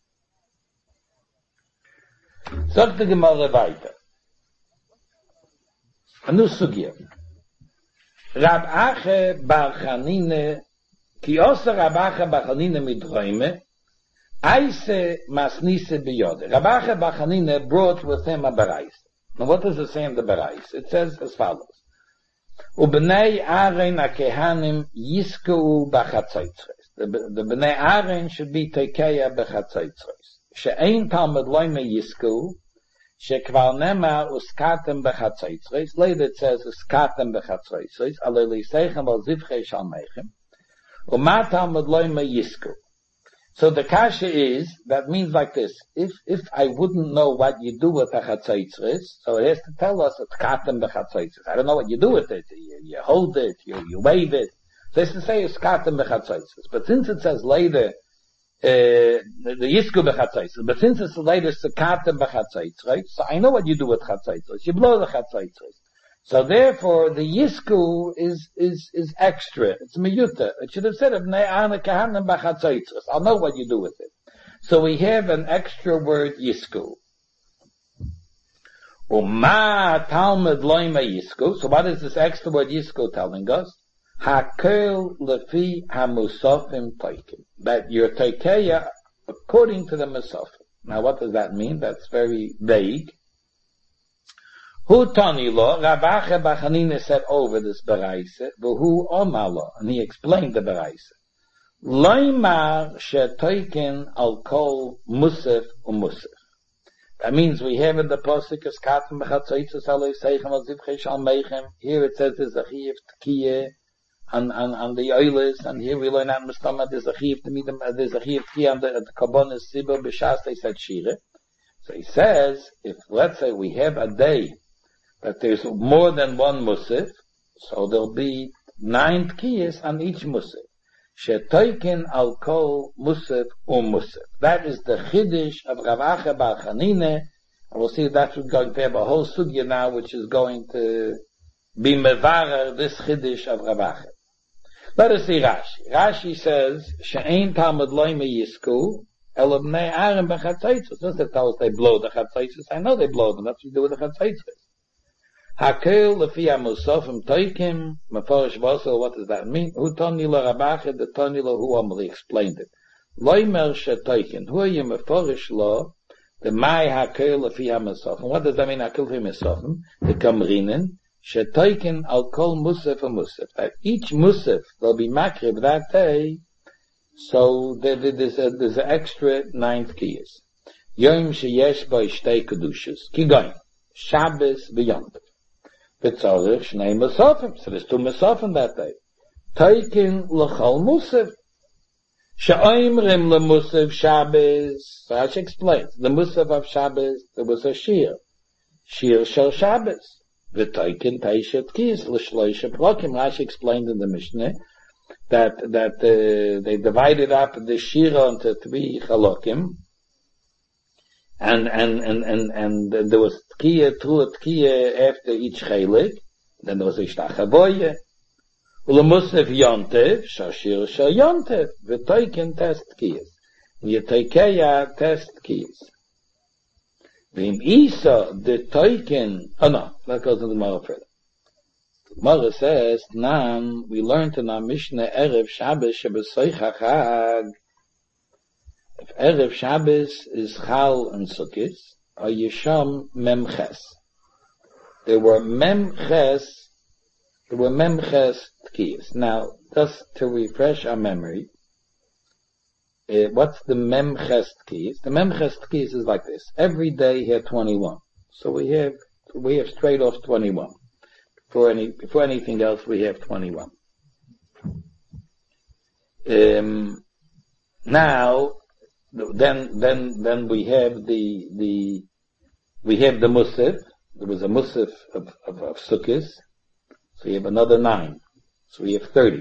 Sagt die Gemara weiter. Anu sugya. Rab Ache bar Chanine, ki osa Rab Ache bar Chanine midroime, Aise masnise biyode. Rab Ache bar Chanine brought with him a barais. Now what does it say in the barais? It says as follows. Ubnei Aaron akehanim yisku b'chatzaitzres. The Bnei Aaron should be tekeya b'chatzaitzres. She'ein talmud loime yisku, she'kvar nema uskatem b'chatzaitzres. Later it says uskatem b'chatzaitzres, alei seichem al zivchei shalmeichem. Uma talmud loime yisku. So the kasha is, that means like this, if I wouldn't know what you do with the chatzaitzres, so it has to tell us it's katem b'chatzaitzres. I don't know what you do with it. You hold it, you wave it. So it's to say it's katem b'chatzaitzres. But since it says later, the yisku b'chatzaitzres, but since it's later it's katem b'chatzaitzres, so I know what you do with chatzaitzres. You blow the chatzaitzres. So therefore, the yisku is extra. It's miyuta. It should have said, I'll know what you do with it. So we have an extra word yisku. Uma talmud loima yisku. So what is this extra word yisku telling us? Hakel lefi hamusafim toikim. That you're teikeya according to the musafim. Now what does that mean? That's very vague. Who tani lo, Rab Ache bar Chanine said over this beraise, v'hu omar lo, and he explained the beraise. Loimar shetoikin al kol musaf umusaf. That means we have in the pasuk as katem b'chatzaitzes alei seichem al zivchei shalmeichem. Here it says there's a chiyuv tkiyeh on the oilers, and here we learn on Mustama there's a chiyuv tkiyeh on the karbonis sibur b'shas they said shire. So he says, if let's say we have a day that there's more than one musaf, so there'll be 9 tkiyas on each musaf. Shetoikin al kol musaf musaf. That is the chiddush of Rav Ache bar Chanine, and we'll see that's going to have a whole sugya now, which is going to be mevarer this chiddush of Rav Ache. Let us see Rashi. Rashi says, she'ein talmud loime yisku, el bnei Aaron b'chatzaitzos. Doesn't it tell us they blow the chatzaitzos? I know they blow them. That's what you do with the chatzaitzos. Hakel lefi hamusafim toikim, meforish v'osel, what does that mean? Hu toni lo Rab Ache, the toni lo hu Amali explained it. Loimer shetoikin, hu you meforish lo, the mai hakel lefi hamusafim. What does that mean, hakel lefi hamusafim? The kamrinen, shetoikin al kol musaf a musaf. That each musaf will be makrib that day, so there's an extra 9th kiyas. Yom sheyesh bo ishtei kedushas. Kigoyin. Shabbos v'yom tov. V'tzorich shnei musafim. So there's 2 musafim that day. Toikin l'chol musaf. She'oimrim l'musaf Shabbos. So Rashi explains. The musaf of Shabbos, there was a shir. Shir shel Shabbos. V'toikin teishet kiyas l'shloisha prokim. Rashi explained in the Mishnah that they divided up the shira into 3 chalokim. And there was tkiya, true tkiya after each chelik. Then there was ishtachavoye. Ulemusnef yontev, shashir shal yontev, v'toikin test tkiyas. V'yetoikeya test tkiyas. V'im isa de toikin, oh no, that goes into the Gemara further. The Gemara says, Nan, we learned in our Mishnah, Erev Shabbos, Shebeseicha Chag. If Erev Shabbos is Chal and Sukkot, or Yesham Memches. There were Memches Tkiyas. Now, just to refresh our memory, what's the Memches Tkiyas? The Memches Tkiyas is like this. Every day here 21. So we have straight off 21. Before anything else, we have 21. Now, then we have the Musaf. There was a Musaf of Sukkot. So you have another 9. So we have 30.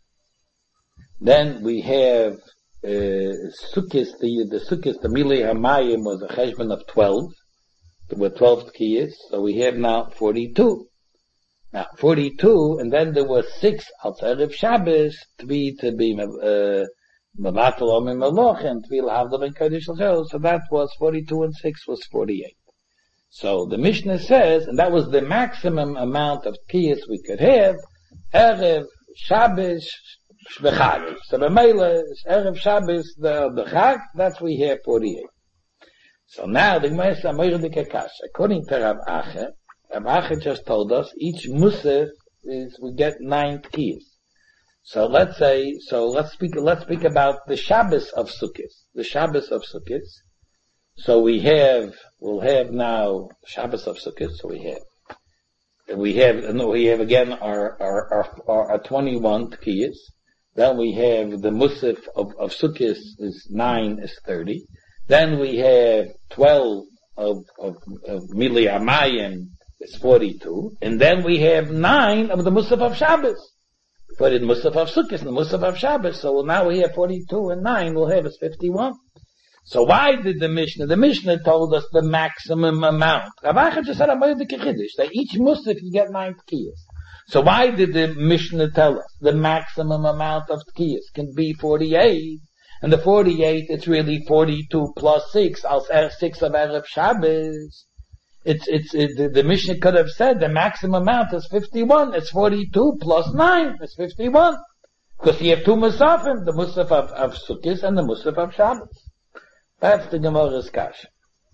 Then we have, Sukkot, the Milei Hamayim was a cheshbon of 12. There were 12 tkiyas, so we have now 42. Now, 42, and then there were 6 als Erev Shabbos, to be Mavatal Om in Maloch, and to be L'Havdav and Kodesh L'Chel, so that was 42 and 6 was 48. So the Mishnah says, and that was the maximum amount of tkiyas we could have, Erev Shabbos Shvechag. So the Mele, Erev Shabbos, the Chag, that's we have 48. So now the Gemara says, according to Rav Acha just told us each musaf is we get 9 tkiyas. So let's speak about the Shabbos of Sukkot. The Shabbos of Sukkot. So we'll have now Shabbos of Sukkot. So we have again our 21 tkiyas. Then we have the musaf of Sukkot is 9 is 30. Then we have 12 of Mili Amayim is 42. And then we have 9 of the Musaf of Shabbos. But in Musaf of Sukkot and the Musaf of Shabbos. So now we have 42 and 9 we'll have is 51. So why did the Mishnah told us the maximum amount. Rav Acha just said that each Musaf you get 9 tkiyas. So why did the Mishnah tell us the maximum amount of tkiyas can be 48? And the 48, it's really 42 plus 6, I'll add 6 of Erev Shabbos. The Mishnah could have said the maximum amount is 51, it's 42 plus 9, it's 51. Because you have 2 Musafim, the Musaf of Sukkot and the Musaf of Shabbos. That's the Gemara's kasha.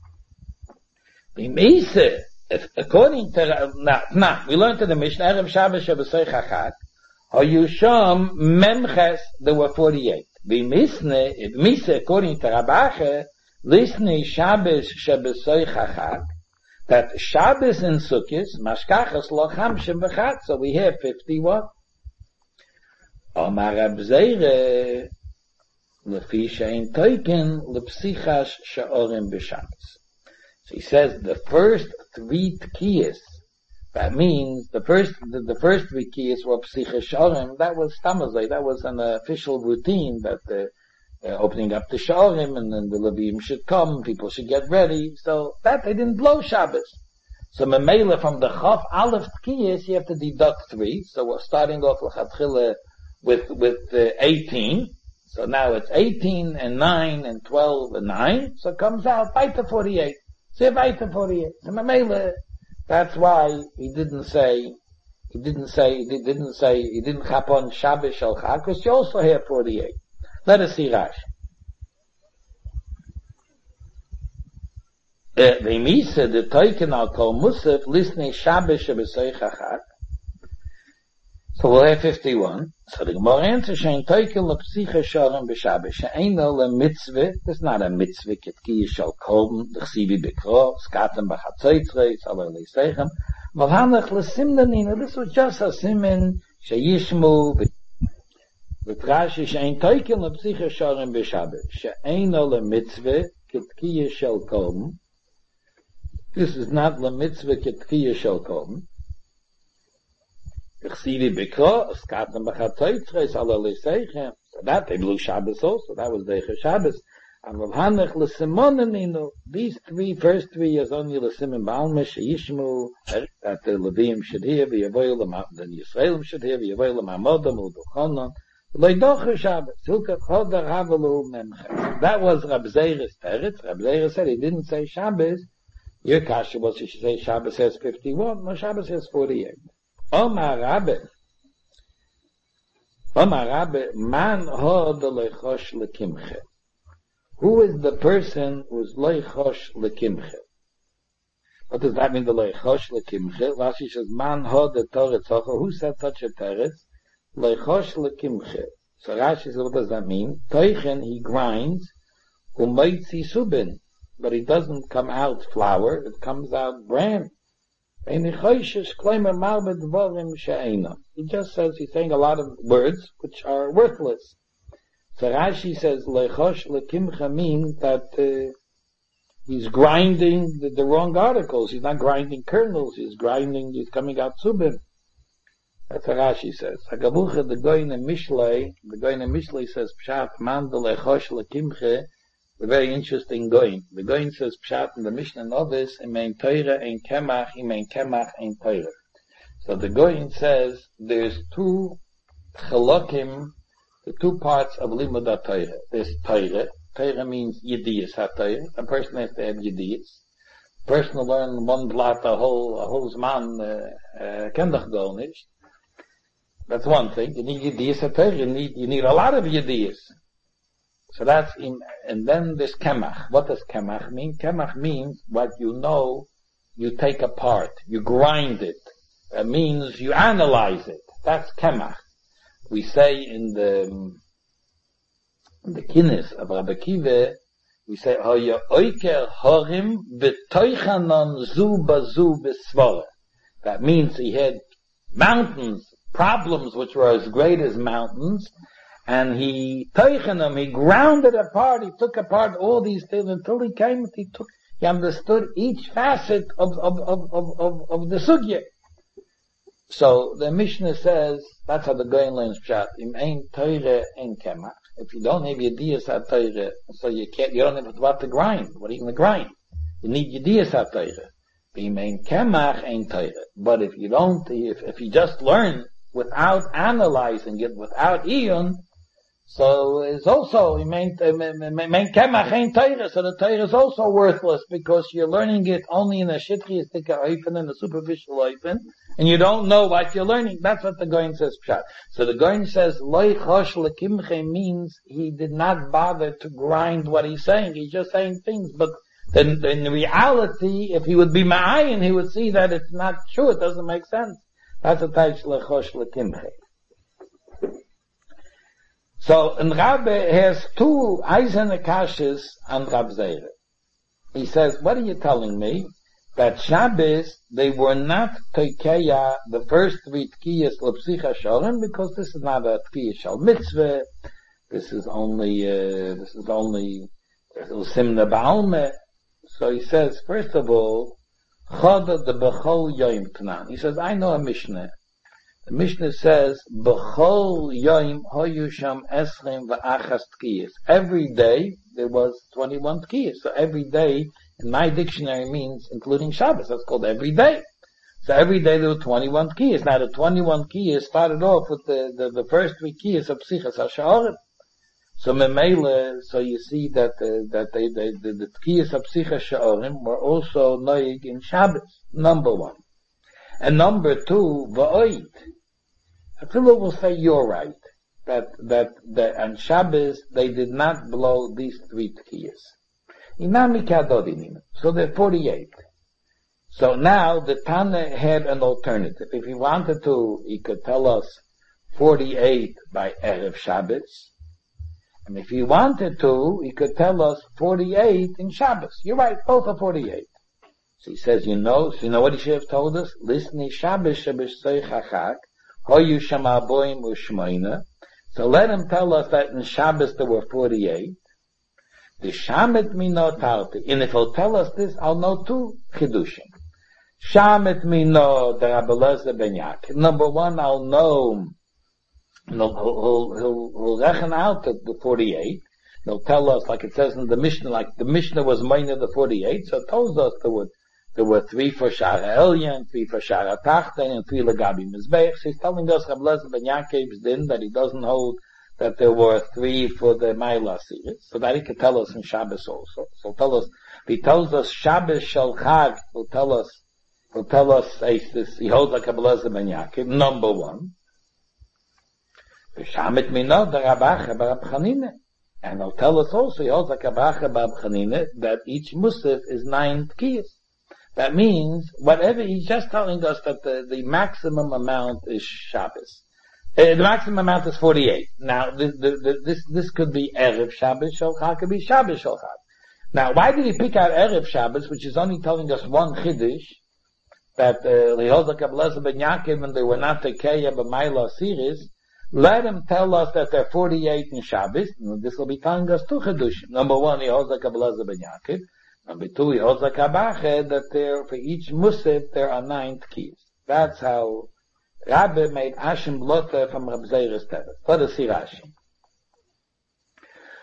According to, we learned in the Mishnah, Erev Shabbos Shabbosei Chachak, Hayusham Memches, there were 48. B'misne, according to Rav Acha, Lisnei Shabbos Shabbosei Chachak, that Shabbos in Sukkot, Mashkachas Lo Chamshem V'chad, so we have 51. Omar Rab Zeire, Lefi Shein Toiken, Lepsichas Sha'orim B'Shabbos. So he says the first 3 tkiyas, that means the first 3 tkiyas were Psichas Sha'orim, that was Tamazay, that was an official routine that opening up the Sha'orim and then the Levim should come, people should get ready, so that they didn't blow Shabbos. So Memela from the Chaf Aleph tkiyas you have to deduct 3, so we're starting off with 18, so now it's 18 and 9 and 12 and 9, so it comes out Baita 48. So Baita 48. So Memela, that's why he didn't chap on Shabbos Shel Chag, because you also have 48. Let us see Rashi. The Misa, the Toiken al Kol Musaf, listening Shabbos Shabbosei Chachak. So we'll have 51. So the Gemara answers, Shein Toiken lepsicha shorim b'Shabbos. She'eino lemitzvah, that's not a mitzvah, ketkiya shel kolben, d'chsivi b'kro, skatem b'chatzoitzrei, tzalor leisechem. Malhanach l'simnanina, this was just a simin, sheyishmu, V'trashi she'ein toiken lepsicha shorim b'Shabbos. She'eino lemitzvah, ketkiya shel kolben. This is not lemitzvah, ketkiya shel kolben. So that they blew Shabbos also. That was Deicha Shabbos. These first 3 years only l'simim ba'alma she'yishmu, that the Levim should hear, v'yavoy the Yisraelim should hear, v'yavoy l'ma'amodam u'duchonon, v'loidocha Shabbos, hilka chodar havalu memches. That was Rab Zeire's teretz. Rab Zeire said he didn't say Shabbos. Your kasha was he should say Shabbos has 51, no, Shabbos has 48. Omar Rabbe, man ho de leichosh lekimche. Who is the person who is leichosh lekimche? What does that mean, the leichosh lekimche? Rashi says, man ho de toretz hocha. Who said such a teretz? Leichosh lekimche. So Rashi says, what does that mean? Toichen, he grinds, umeitzi subin. But it doesn't come out flour, it comes out bran. He just says he's saying a lot of words which are worthless. So Rashi says lechosh lekimcha means that he's grinding the wrong articles. He's not grinding kernels. He's coming out subin. That's what Rashi says. The Goyne Mishlei says pshat man de lechosh lekimcha a very interesting going. The going says Pshat in the Mishnah Novis, Imein Teire, Ein Kemach, Imein Kemach, Ein Teire. So the going says there's two chalokim, the two parts of Limud HaTeire. There's Teire. Teire means Yediyas HaTeire. A person has to have Yediyas. A person will learn one blat a whole Zman, Kendach go nicht. That's one thing. You need Yediyas HaTeire. You need a lot of Yediyas. So that's and then there's Kemach. What does Kemach mean? Kemach means what you know, you take apart, you grind it. It means you analyze it. That's Kemach. We say in the Kinnis of Rabbi Kiva, we say, Hoya oiker horim b'toichanon zu bazu b'svara. That means he had mountains, problems which were as great as mountains, and he ground it apart, he took apart all these things until he understood each facet of the sugya. So the Mishnah says, that's how the Goyen learns Pshat, im ein teire ein kemach. If you don't have Yediyas HaTeire, so you don't have what to grind. What are you going to grind? You need Yediyas HaTeire. Im ein kemach ein teire. But if you don't, if you just learn without analyzing it, without iyun, so it's also, so the Torah is also worthless because you're learning it only in a shitchiyistic oifen, in a superficial oifen, and you don't know what you're learning. That's what the Goyen says, Pshat. So the Goyen says, Loi chosh lekimche means he did not bother to grind what he's saying. He's just saying things, but in reality, if he would be ma'ayin, he would see that it's not true, it doesn't make sense. That's a type of chosh lekimche. So, and Rabbe has two eisene kashes on Rab Zeire. He says, what are you telling me? That Shabbos, they were not tekeya the first three tkiyas l'psicha shalom, because this is not a tkiyah shal mitzvah. This is only simna ba'alme. So he says, first of all, chada de b'chol yoyim tnan. He says, I know a Mishnah. The Mishnah says, B'chol yoyim hoyu sham esrim v'achas tkiyas. Every day there was 21 tkiyas. So every day in my dictionary means including Shabbos. That's called every day. So every day there were 21 tkiyas. Now the 21 tkiyas started off with the first three tkiyas of Psichas HaSha'orim. So memele, so you see that the tkiyas of Psichas HaSha'orim were also noig in Shabbos. Number one. And number two, va'oid. Philip will say you're right. That on Shabbos they did not blow these three tkiyas. Inami kadodinim. So they're 48. So now the Tana had an alternative. If he wanted to, he could tell us 48 by Erev Shabbos. And if he wanted to, he could tell us 48 in Shabbos. You're right, both are 48. So he says, you know what he should have told us? Listen, Shabbos Shabbos Chachak, Hoyu Shamaboim Ushmoina. So let him tell us that in Shabbos there were 48. The Shamet Mino Tarti. And if he'll tell us this, I'll know two Chidushim. Shamet Mino the Rabbi Eliezer ben Yaakov. Number one, I'll know, he'll reckon out the 48. He'll tell us, like it says in the Mishnah, like the Mishnah was minor the 48, so it tells us there were 3 for Shara Elyon, 3 for Shara Tachten, and 3 Lagabi Mizbeach. So he's telling us Rabbi Eliezer ben Yaakov's din that he doesn't hold that there were 3 for the Maila series, so that he could tell us in Shabbos also. So if he tells us Shabbos Shel Chag, he'll tell us, he holds like Rabbi Eliezer ben Yaakov, number one. V'shamit mino the Rabacha Barab Chanine. And he'll tell us also, he holds like Rabacha Barab Chanine, that each Musaf is 9 tkiyas. That means, whatever, he's just telling us that the maximum amount is Shabbos. The maximum amount is 48. Now, this could be Erev Shabbos Shel Chag, could be Shabbos Shel Chag. Now, why did he pick out Erev Shabbos, which is only telling us one Chiddush, that, he holds like Rabbi Eliezer ben Yaakov, and they were not Tekeya b'Maila series? Let him tell us that there are 48 in Shabbos. This will be telling us two Chidushim. Number one, he holds like Rabbi Eliezer ben Yaakov. Number two, he holds like Abache, that there, for each Musaf, there are 9 tkiyas. That's how Rabbi made Ashim Blotter from Rab Zeire's Tevet. Let us see Rashi.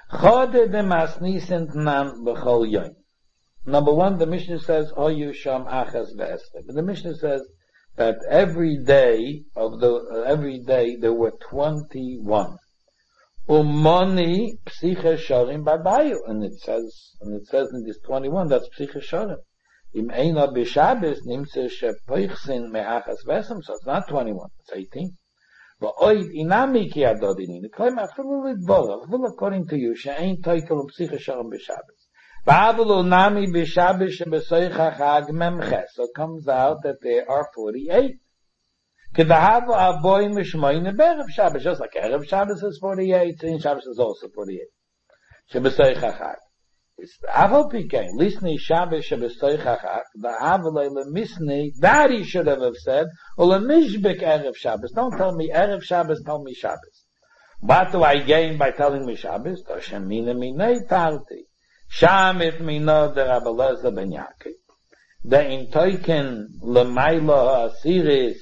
Chode de masnisent nan b'chol yoin. Number one, the Mishnah says, Oyu sham achas ve'esre. But the Mishnah says that every day there were 21. Umoni psiche shorim babayu. And it says in this 21, that's psiche shorim. Im eina b'shabes nimtze shepoichsin me'achas ve'esem. So it's not 21, it's 18. But oid inami ki adodini. The claim afilu lidbora. Afilu according to you, she'ein toikel psiche shorim b'shabes. Ba'avulu nami b'shabes shebesoicha chag memches. So it comes out that there are 48. Kedahavu aboy mishmoyne be'erev Shabbos. Just like Erev Shabbos is 48, in Shabbos is also 48. Shebesoicha chag. It's aval pikein. Lisni Shabbos shebesoicha chag. Ba'avulu lemisni. That he should have said. Ulemishbek Erev Shabbos. Don't tell me Erev Shabbos, tell me Shabbos. What do I gain by telling me Shabbos? Toshemine minei tarti. Shamit mino de Rabbi Eliezer ben Yaakov. The in toiken lemailo asiris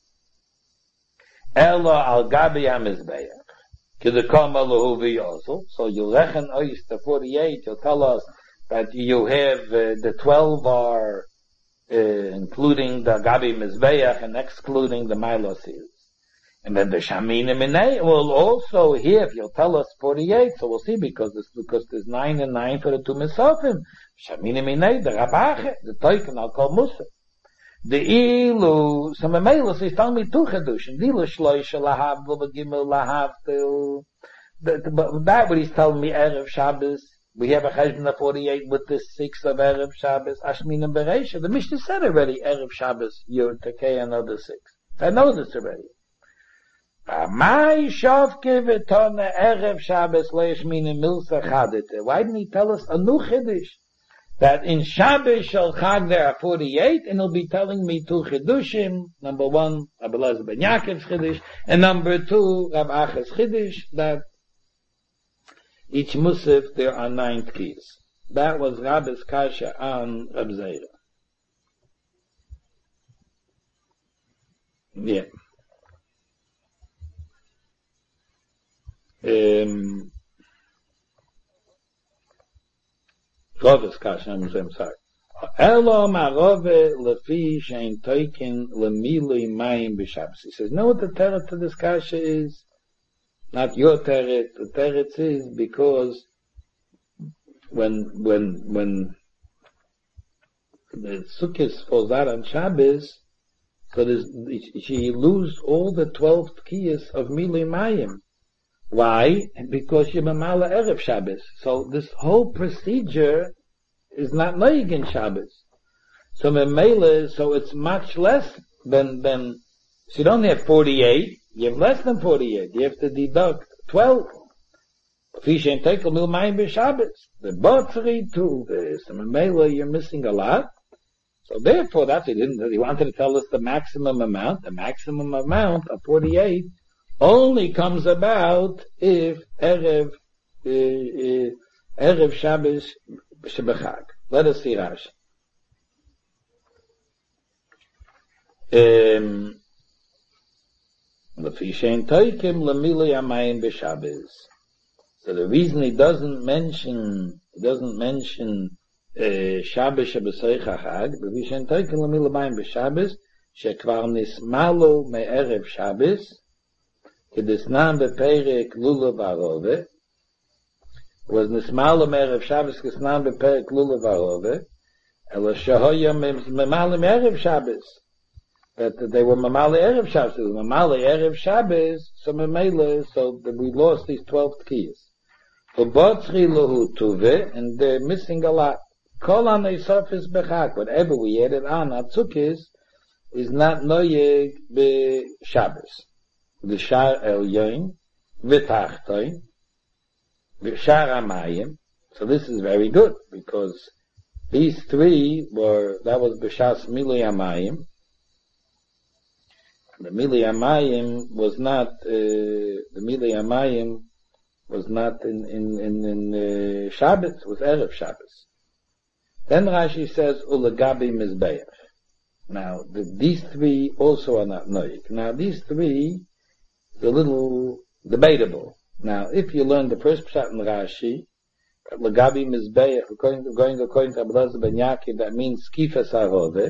elo al gabi hamizbeach. Kidekam elohu v'yozel. So you reckon ois the 48. You'll tell us that you have the 12 are including the gabi mizbeach and excluding the mailo asiris. And then the Shamina Minei will also here, if you'll tell us 48, so we'll see, because there's 9 and 9 for the two Mesofim. Shamina Minei, the Rabache, the Toiken, I'll call Musa. The Ilu, so Memelus is telling me two Chedushim. Dilu Shloisha Lahav, Gimel Lahav, that what he's telling me, Erev Shabbos. We have a Cheshbon of 48 with the 6 of Erev Shabbos, Ashmina Bereisha. The Mishnah said already, Erev Shabbos, Yud Tekei, another 6. I know this already. Why didn't he tell us a new chiddush? That in Shabbos shel Chag there are 48, and he'll be telling me two chidushim. Number one, Rabbi Eliezer ben Yaakov's chiddush, and number two, Rabbi Acha's chiddush, that each musaf there are 9 keys. That was Rabbi's kasha on Reb Zera. Yeah. Rove's kasha, I'm sorry. Elo marove lefi shein toikin lemilui mayim b'Shabbos. He says, know what the teretz to this kasha is? Not your teretz. The teretz is because when the Sukkot falls out on Shabbos, so she lose all the 12 kiyas of milui mayim. Why? Because you're mamala Erev Shabbos. So this whole procedure is not noig in Shabbos. So memela, so it's much less than, so you don't have 48, you have less than 48. You have to deduct 12. Fish and take a mil mayim b'Shabbos. The botzri to this, so memela, you're missing a lot. So therefore, that's it. He wanted to tell us the maximum amount. The maximum amount of 48 only comes about if Erev Shabbos Shebechag. Let us see Rashi. So the reason he doesn't mention Shabbos Shebesoicha Chag, B'vishen Toikim Lemila Mayim B'Shabbos, Shekvar Nismalo Me'erev Shabbos, Kedisnam Beperek Lulav Arove, was Nismalo Me'erev Shabbos, Kedisnam Beperek Lulav Arove, Ela Shahoya Memale Me'erev Shabbos, that they were Mamale Erev Shabbos, Mamale Erev Shabbos, so Memele, so that we lost these 12 keys. For Botzri Lahu Tuve, and they're missing a lot. Kol Anei Sofis Bechak, whatever we added on Atzukis, is not Noyeg Be Shabbos. V'shar Elyon, V'tachtoin, V'shar Amayim. So this is very good, because these three that was B'shas Milui Amayim. The Milui Amayim was not, in Shabbos, it was Erev Shabbos. Then Rashi says, Ulegabi Mizbeach. Now, these three also are not Noik. Now, these three, a little debatable. Now, if you learn the first pshat in Rashi, Lagabi Mizbeach, according to Abelazar ben Yaakov, that means Skifas Harove.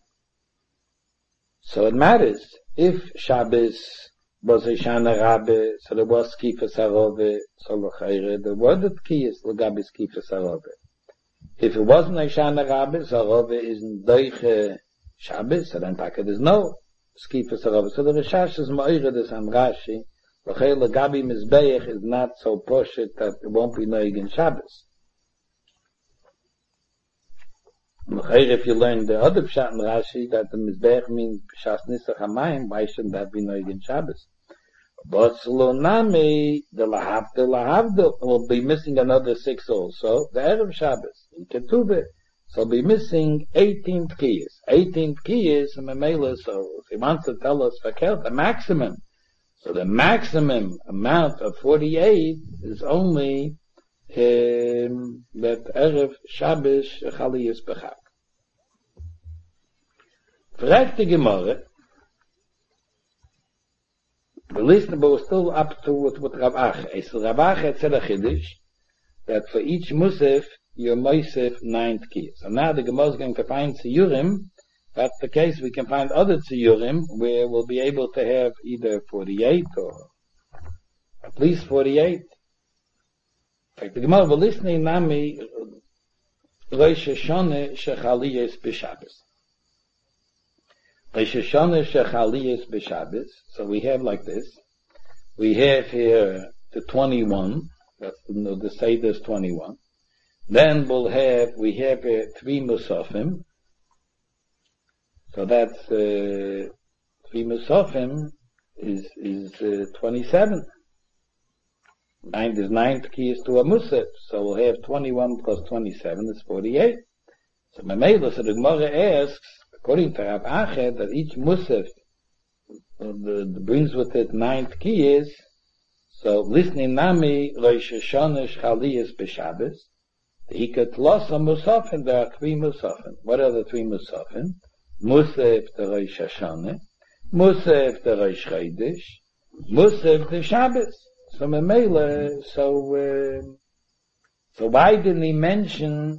So it matters. If Shabbos was a Shana Rabbe, so there was Skifas Harove, so L'chaire, the word of key is Lagabi Skifas Harove. If it wasn't a Shana Rabbe, so Harove isn't Doiche Shabbos, so then there's no Skifas Harove. So the Rishash is Ma'ire des Rashi. Lagabi Mizbeach is not so poshut that it won't be noig in Shabbos. If you learn the other pshat in Rashi that the Mizbeach means B'shas Nisach HaMayim, why shouldn't that be noig in Shabbos? But Slonami, the Lahavdil will be missing another 6 also, the Erev Shabbos, in Ketubah. So be missing 18 kiyas. 18 kiyas, and Memela, so if he wants to tell us the maximum. So the maximum amount of 48 is only that Erev Shabbos Chaliyas B'Chag. Fragt die Gemara, the listener was still up to what Rav Acha. So Rav Acha said a Chiddush that for each Musaf you're Moisef 9 kiyas. So now the Gemara is going to find Siyurim. That's the case. We can find other tziyurim where we'll be able to have either 48 or at least 48. In fact, the Gemara will listen in Nami Rosh Hashanah Shechaliyas B'Shabbos. Rosh Hashanah Shechaliyas B'Shabbos. So we have like this. We have here the 21. That's the Seder's 21. Then we have 3 Musafim. So that's 3 Musafim is 27. There's 9 keys to a Musaf, so we'll have 21 plus 27 is 48. So Mamela, so the Gemara asks, according to Rav Acha, that each Musaf brings with it 9 keys. So listening Nami Rosh Hashanah Chaliyas B'Shabbos, the Ikat Losa Musafim, there are 3 Musafim. What are the 3 Musafim? Musaf the Rosh Hashanah, Musaf the Rosh Chodesh, Musaf the Shabbos. So Memela, so why didn't he mention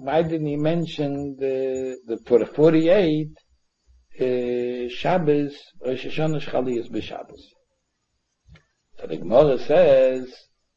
the for the 48 Shabbos Rosh Hashanah Chaliyas B'Shabbos? So the Gemara says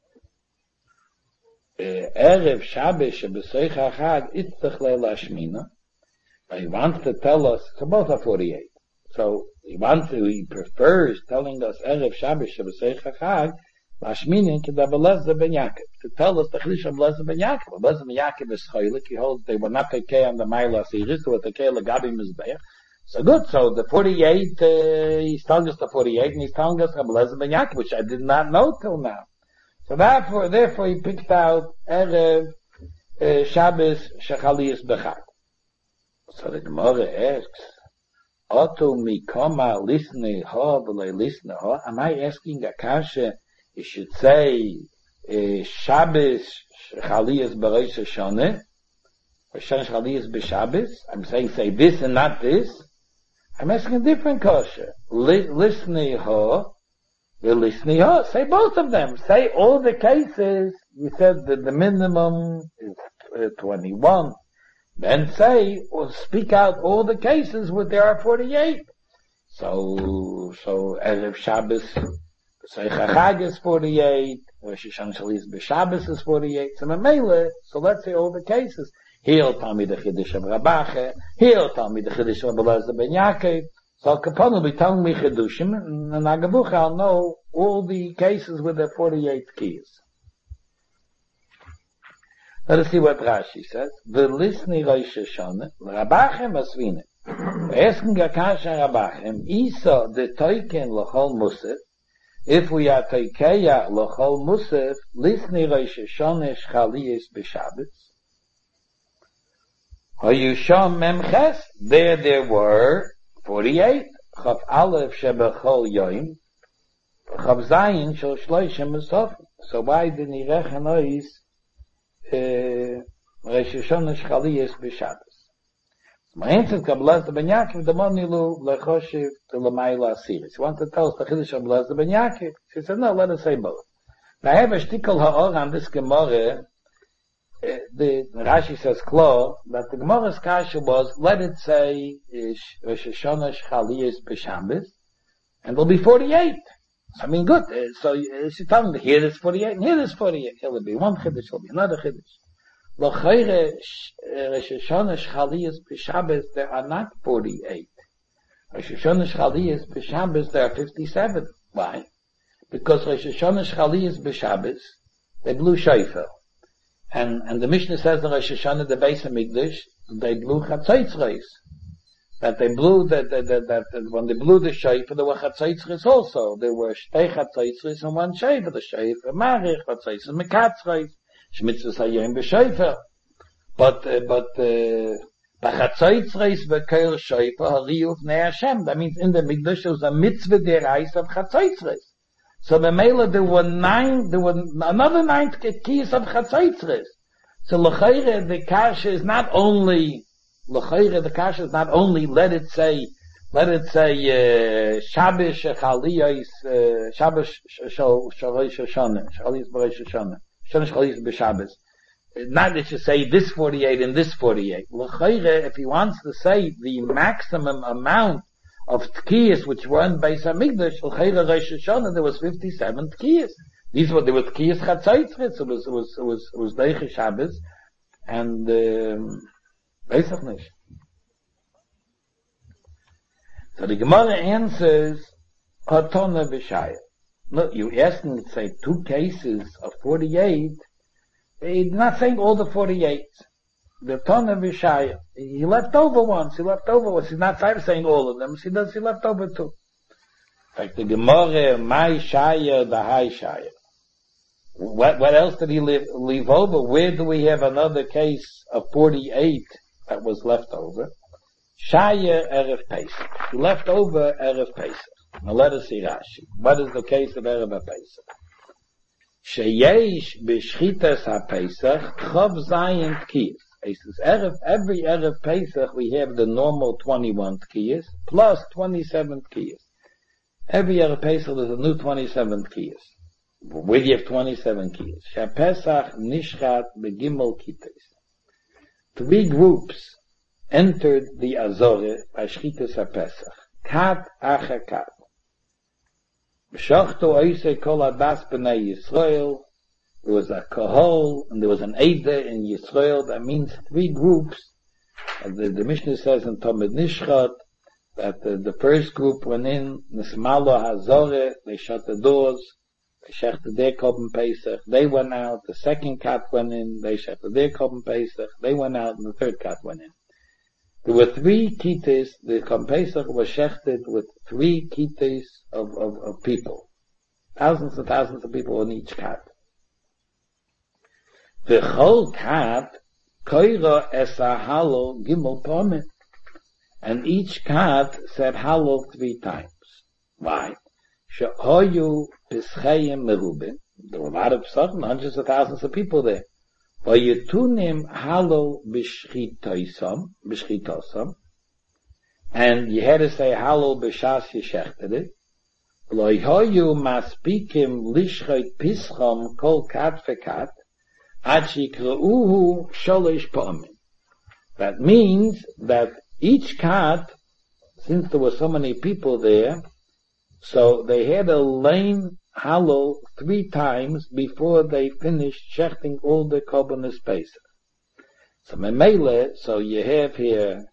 Erev Shabbos Shebesoich HaChag Itztach Leil Hashmina. He wants to tell us, so both are 48. So he prefers telling us Erev Shabbos Shebesoich HaChag Lashminin Kedabelazar ben Yaakov, to tell us the Chiddush of Belazar ben Yaakov. Belazar ben Yaakov is cholik. He holds they were not takei on the Ma'ila Asiris, they were takei Lagabi Mizbeach. So good. So the 48, he's telling us the 48, and he's telling us Belazar ben Yaakov, which I did not know till now. So therefore he picked out Erev Shabbos Shechaliyas B'Chag. So the Gemara asks, Oto mikoma lisnei ha v'lei lisnei ha? Am I asking a kasha? You should say Shabbos Chaliyas B'Rosh Hashanah, or Chaliyas B'Shabbos. I'm saying say this and not this. I'm asking a different kasha. Lisnei ha, v'lisnei ha. Say both of them. Say all the cases. You said that the minimum is 21. Then say, or speak out all the cases where there are 48. So Erev Shabbos, B'Soich HaChag is 48, Rosh Hashanah Chaliyas B'Shabbos is 48. So let's say all the cases. He'll tell me the Chiddush of Rav Acha, he'll tell me the Chiddush of Belazar ben Yaakov. So Kapon will be telling me Chiddushim, and Agabuch I'll know all the cases with the 48 keys. Let us see what Rashi says. V'lisni Rosh Hashanah, Rabachem Asvine. We're asking Akasha Rabachem, Isa the Toiken L'chol Musaf, if we are Toikeya L'chol Musaf, Lisni Rosh Hashanah Chaliyas B'Shabbos. Hayusham Memches, there were 48. Chav Aleph Shebechol Yoim, Chav Zayin Shel Shloishem Musaf. So why didn't he recognize Rosh Hashanah Chaliyas B'Shabbos? My answer is Belazar ben Yaakov the Monilu Lechoshev to L'Mayla Asiris. He wanted to tell us the Chiddush of Belazar ben Yaakov. She said, no, let us say both. Now I have a shtickle ha'or on this Gemara. The Rashi says clear that the Gemara's kasha was, let it say, Rosh Hashanah Shchaliyas B'Shabbos, and there'll be 48. So I mean, good. So she's telling me, here is 48, and here is 48. It'll be one chiddush, it'll be another chiddush. L'chayre Rosh Hashanah Shchaliyas B'Shabbos, there are not 48. Rosh Hashanah Shchaliyas B'Shabbos, there are 57. Why? Because Rosh Hashanah Shchaliyas B'Shabbos, they blew shofar. And the Mishnah says in Rosh Hashanah, the Beis HaMikdash, they blew chatzaitzres. That they blew, that when they blew the shofar, there were chatzaitzres also. There were shtei chatzaitzres and one shofar. The shofar marich, chatzaitzres mekatzres, shmitzvus hayom b'shofar. But b'chatzaitzres v'keil shofar hariyuf nei Hashem. That means in the Mikdash there was a mitzvah derais of chatzaitzres. So the Mela, there were another 9 keys of chatzaitzres. So l'chayre, the kasha is not only, let it say, Shabbos Shechaliyos, Shabbos Shalosh Hashanah, Shechaliyos B'Rosh Hashanah, Shechaliyos B'Shabbos. Not that you say this 48 and this 48. L'chayre, if he wants to say the maximum amount of tkiyas which were in Beis HaMikdash, l'chayra Rosh Hashanah, there was 57 tkiyas. There were tkiyas chatzaitzres, it was Deiche Shabbos, and, Pesach nicht. So the Gemara answers, Hatona B'Shaya. Look, you asked me to say 2 cases of 48, he's not saying all the 48. The Tona Vishaya. He left over once. He's not saying all of them. He left over 2. In fact, the Gemara, my Shaya, the High Shaya. What else did he leave over? Where do we have another case of 48 that was left over? Shaya Erev Pesach. He left over Erev Pesach. Now let us see Rashi. What is the case of Erev Pesach? Sheyesh b'shchitas ha-Pesach chav zayin tkiyas. He says, every Erev Pesach we have the normal 21 tkiyas plus 27 tkiyas. Every Erev Pesach there's a new 27 tkiyas. Where do you have 27 tkiyas? Shapesach nishchat begimel kites. 3 groups entered the Azorah by Shchitas HaPesach. Kat acher kat. B'shachto oisei kol adas b'nei Yisrael. There was a kohol, and there was an Eidah in Yisrael. That means 3 groups. The Mishnah says in Talmud Nishchat that the first group went in, Nismalo HaZoreh, they shut the doors, they shechted their Korban Pesach, they went out. The second cat went in, they shechted their Korban Pesach, they went out, and the third cat went in. There were 3 kites. The Korban Pesach was shechted with 3 kites of people. Thousands and thousands of people on each cat. The whole cat, koira esa halal gimel pomit. And each cat said halal 3 times. Why? She'hoyu pischayim merubin. There were a lot of sudden, hundreds of thousands of people there. Vayetunim halal b'shchitosam. And you had to say halal b'shas yeshechted it. Lo'hoyu maspikim lishchot pischam kol kat fekat. That means that each cat, since there were so many people there, so they had a lane halal 3 times before they finished shechting all the korbanos Pesach. So memele, so you have here,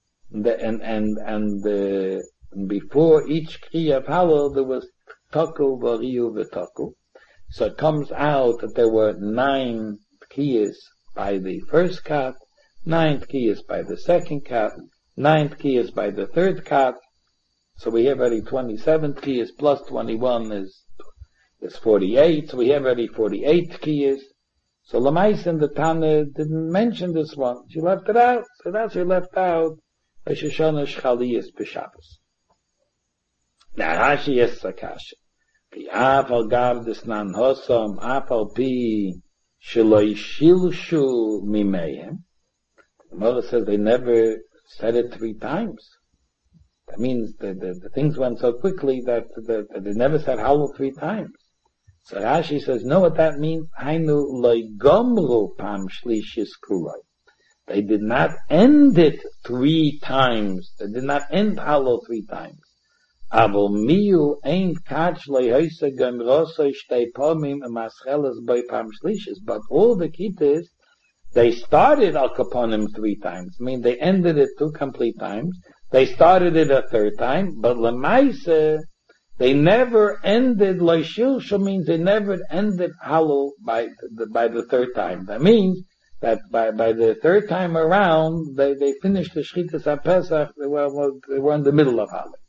before each kri of halal there was taku variu v'taku. So it comes out that there were 9 tkiyas by the first cat, 9 tkiyas by the second cat, 9 tkiyas by the third cat. So we have already 27 tkiyas plus 21 is 48. So we have already 48 tkiyas. So Lamais and the Tana didn't mention this one. She left it out. So that's she left out. Rosh Hashanah Shchaliyas B'Shabbos. Now Rashi is Sakasha. The Afal Gav Desnan Hosam Afal Pi Sheloi Shilshu Mimeim. The mother says they never said it 3 times. That means the things went so quickly that they never said halal 3 times. So Rashi says, know what that means? Hainu loy gomru pam shlishis kuloi. They did not end it 3 times. They did not end Hallel 3 times. Abel miu ain't catch lehoisa gemroso shtei pomim amascheles by pam shlishis. But all the Kittas, they started Al Kaponim 3 times. I mean, they ended it 2 complete times. They started it a 3rd time, but Lemaise, they never ended Leishilsha, means they never ended Hallel by the 3rd time. That means that by the 3rd time around, they finished the Shchitas HaPesach, they were in the middle of Hallel.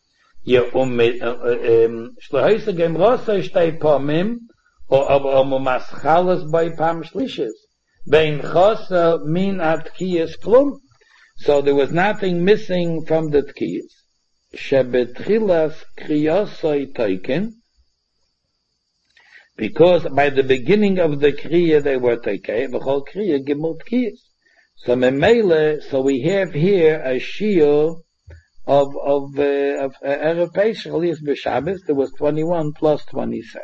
Shlehoisa gemrosa shtei pomim, or maschalas by pam shlishis. Bein chosa min atkiyas klum. So there was nothing missing from the tkiyas. Shebetchilas kriyosoi toiken. Because by the beginning of the kriya they were toikei, the whole kriya gimel tkiyas. So memele, so we have here a shiur of Erev Pesach, Aliyas B'Shabbos, there was 21 plus 27.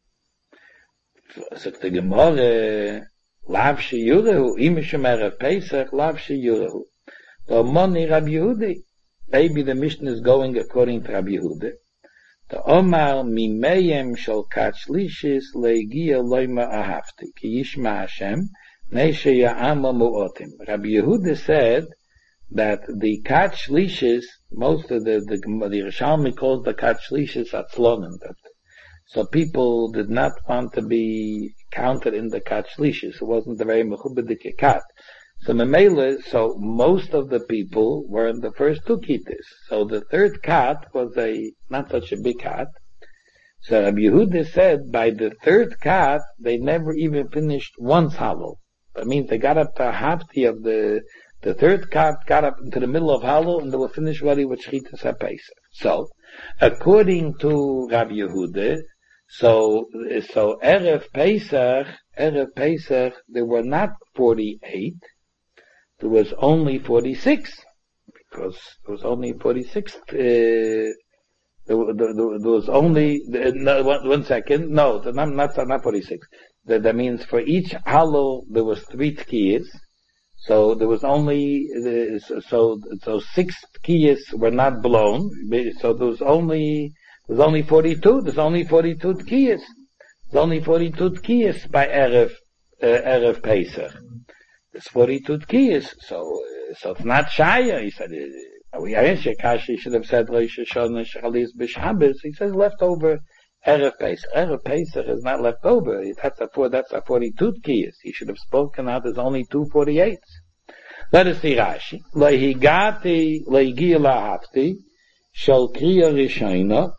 So the Gemara, Lav Sheyurehu, Imishim Erev Pesach, Lav Sheyurehu. The Moni Rabbi Yehudi, maybe the Mishnah is going according to Rabbi Yehudi. The Omar Mimeyem Shal Katz Lishis Leigia Loima Ahavti, Ki Yishma Hashem, Neishe Ya'ama Mu'otim. Rabbi Yehudi said that the Katz Lishis, most of the Yerushalmi calls the Katz Lishis Atzlonim. So people did not want to be counted in the Katz Lishis. It wasn't the very Mechubadik Kat. So Memele, so most of the people were in the first 2 Kittas. So the 3rd kat was not such a big kat. So Rabbi Yehuda said by the 3rd kat, they never even finished once Hallel. That means they got up to halfty of the 3rd kat got up into the middle of Hallel and they were finished already with Shchitas HaPesach. So, according to Rabbi Yehuda, so Erev Pesach, there were not 48, there was only 46, because there was only 46, there was only, no, one second, no, not 46. That means for each Hallel there was 3 tkiyas, so there was only, so 6 tkiyas were not blown, so there was only 42, there's only 42 tkiyas. There's only 42 tkiyas by Erev Pesach. There's 42 tkiyas, so it's not Shaya. He said, Kashi should have said Rosh Hashanah Shchalis B'Shabbos. He says leftover Erev Pesach. Erev Pesach is not leftover. That's a 42 tkiyas. He should have spoken out. There's only 2 48s. Let us see Rashi. Lehigati lehigia lahafti shel kriya rishayna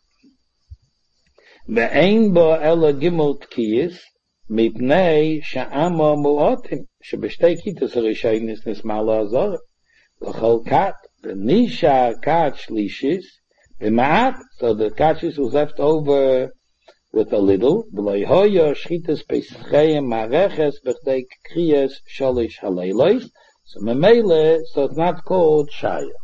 ve'ein bo ela gimel tkiyas mipnei sha'ama mu'otim shebeshtei kitas rishaynis nismala azor l'chol kat v'nisha kat shlishis v'ma'at, so the kachis was left over with a little v'leihoya shchitas peschayim mareches b'chtei kriyas shalish haleilos. So Memele, so it's not called Shaya.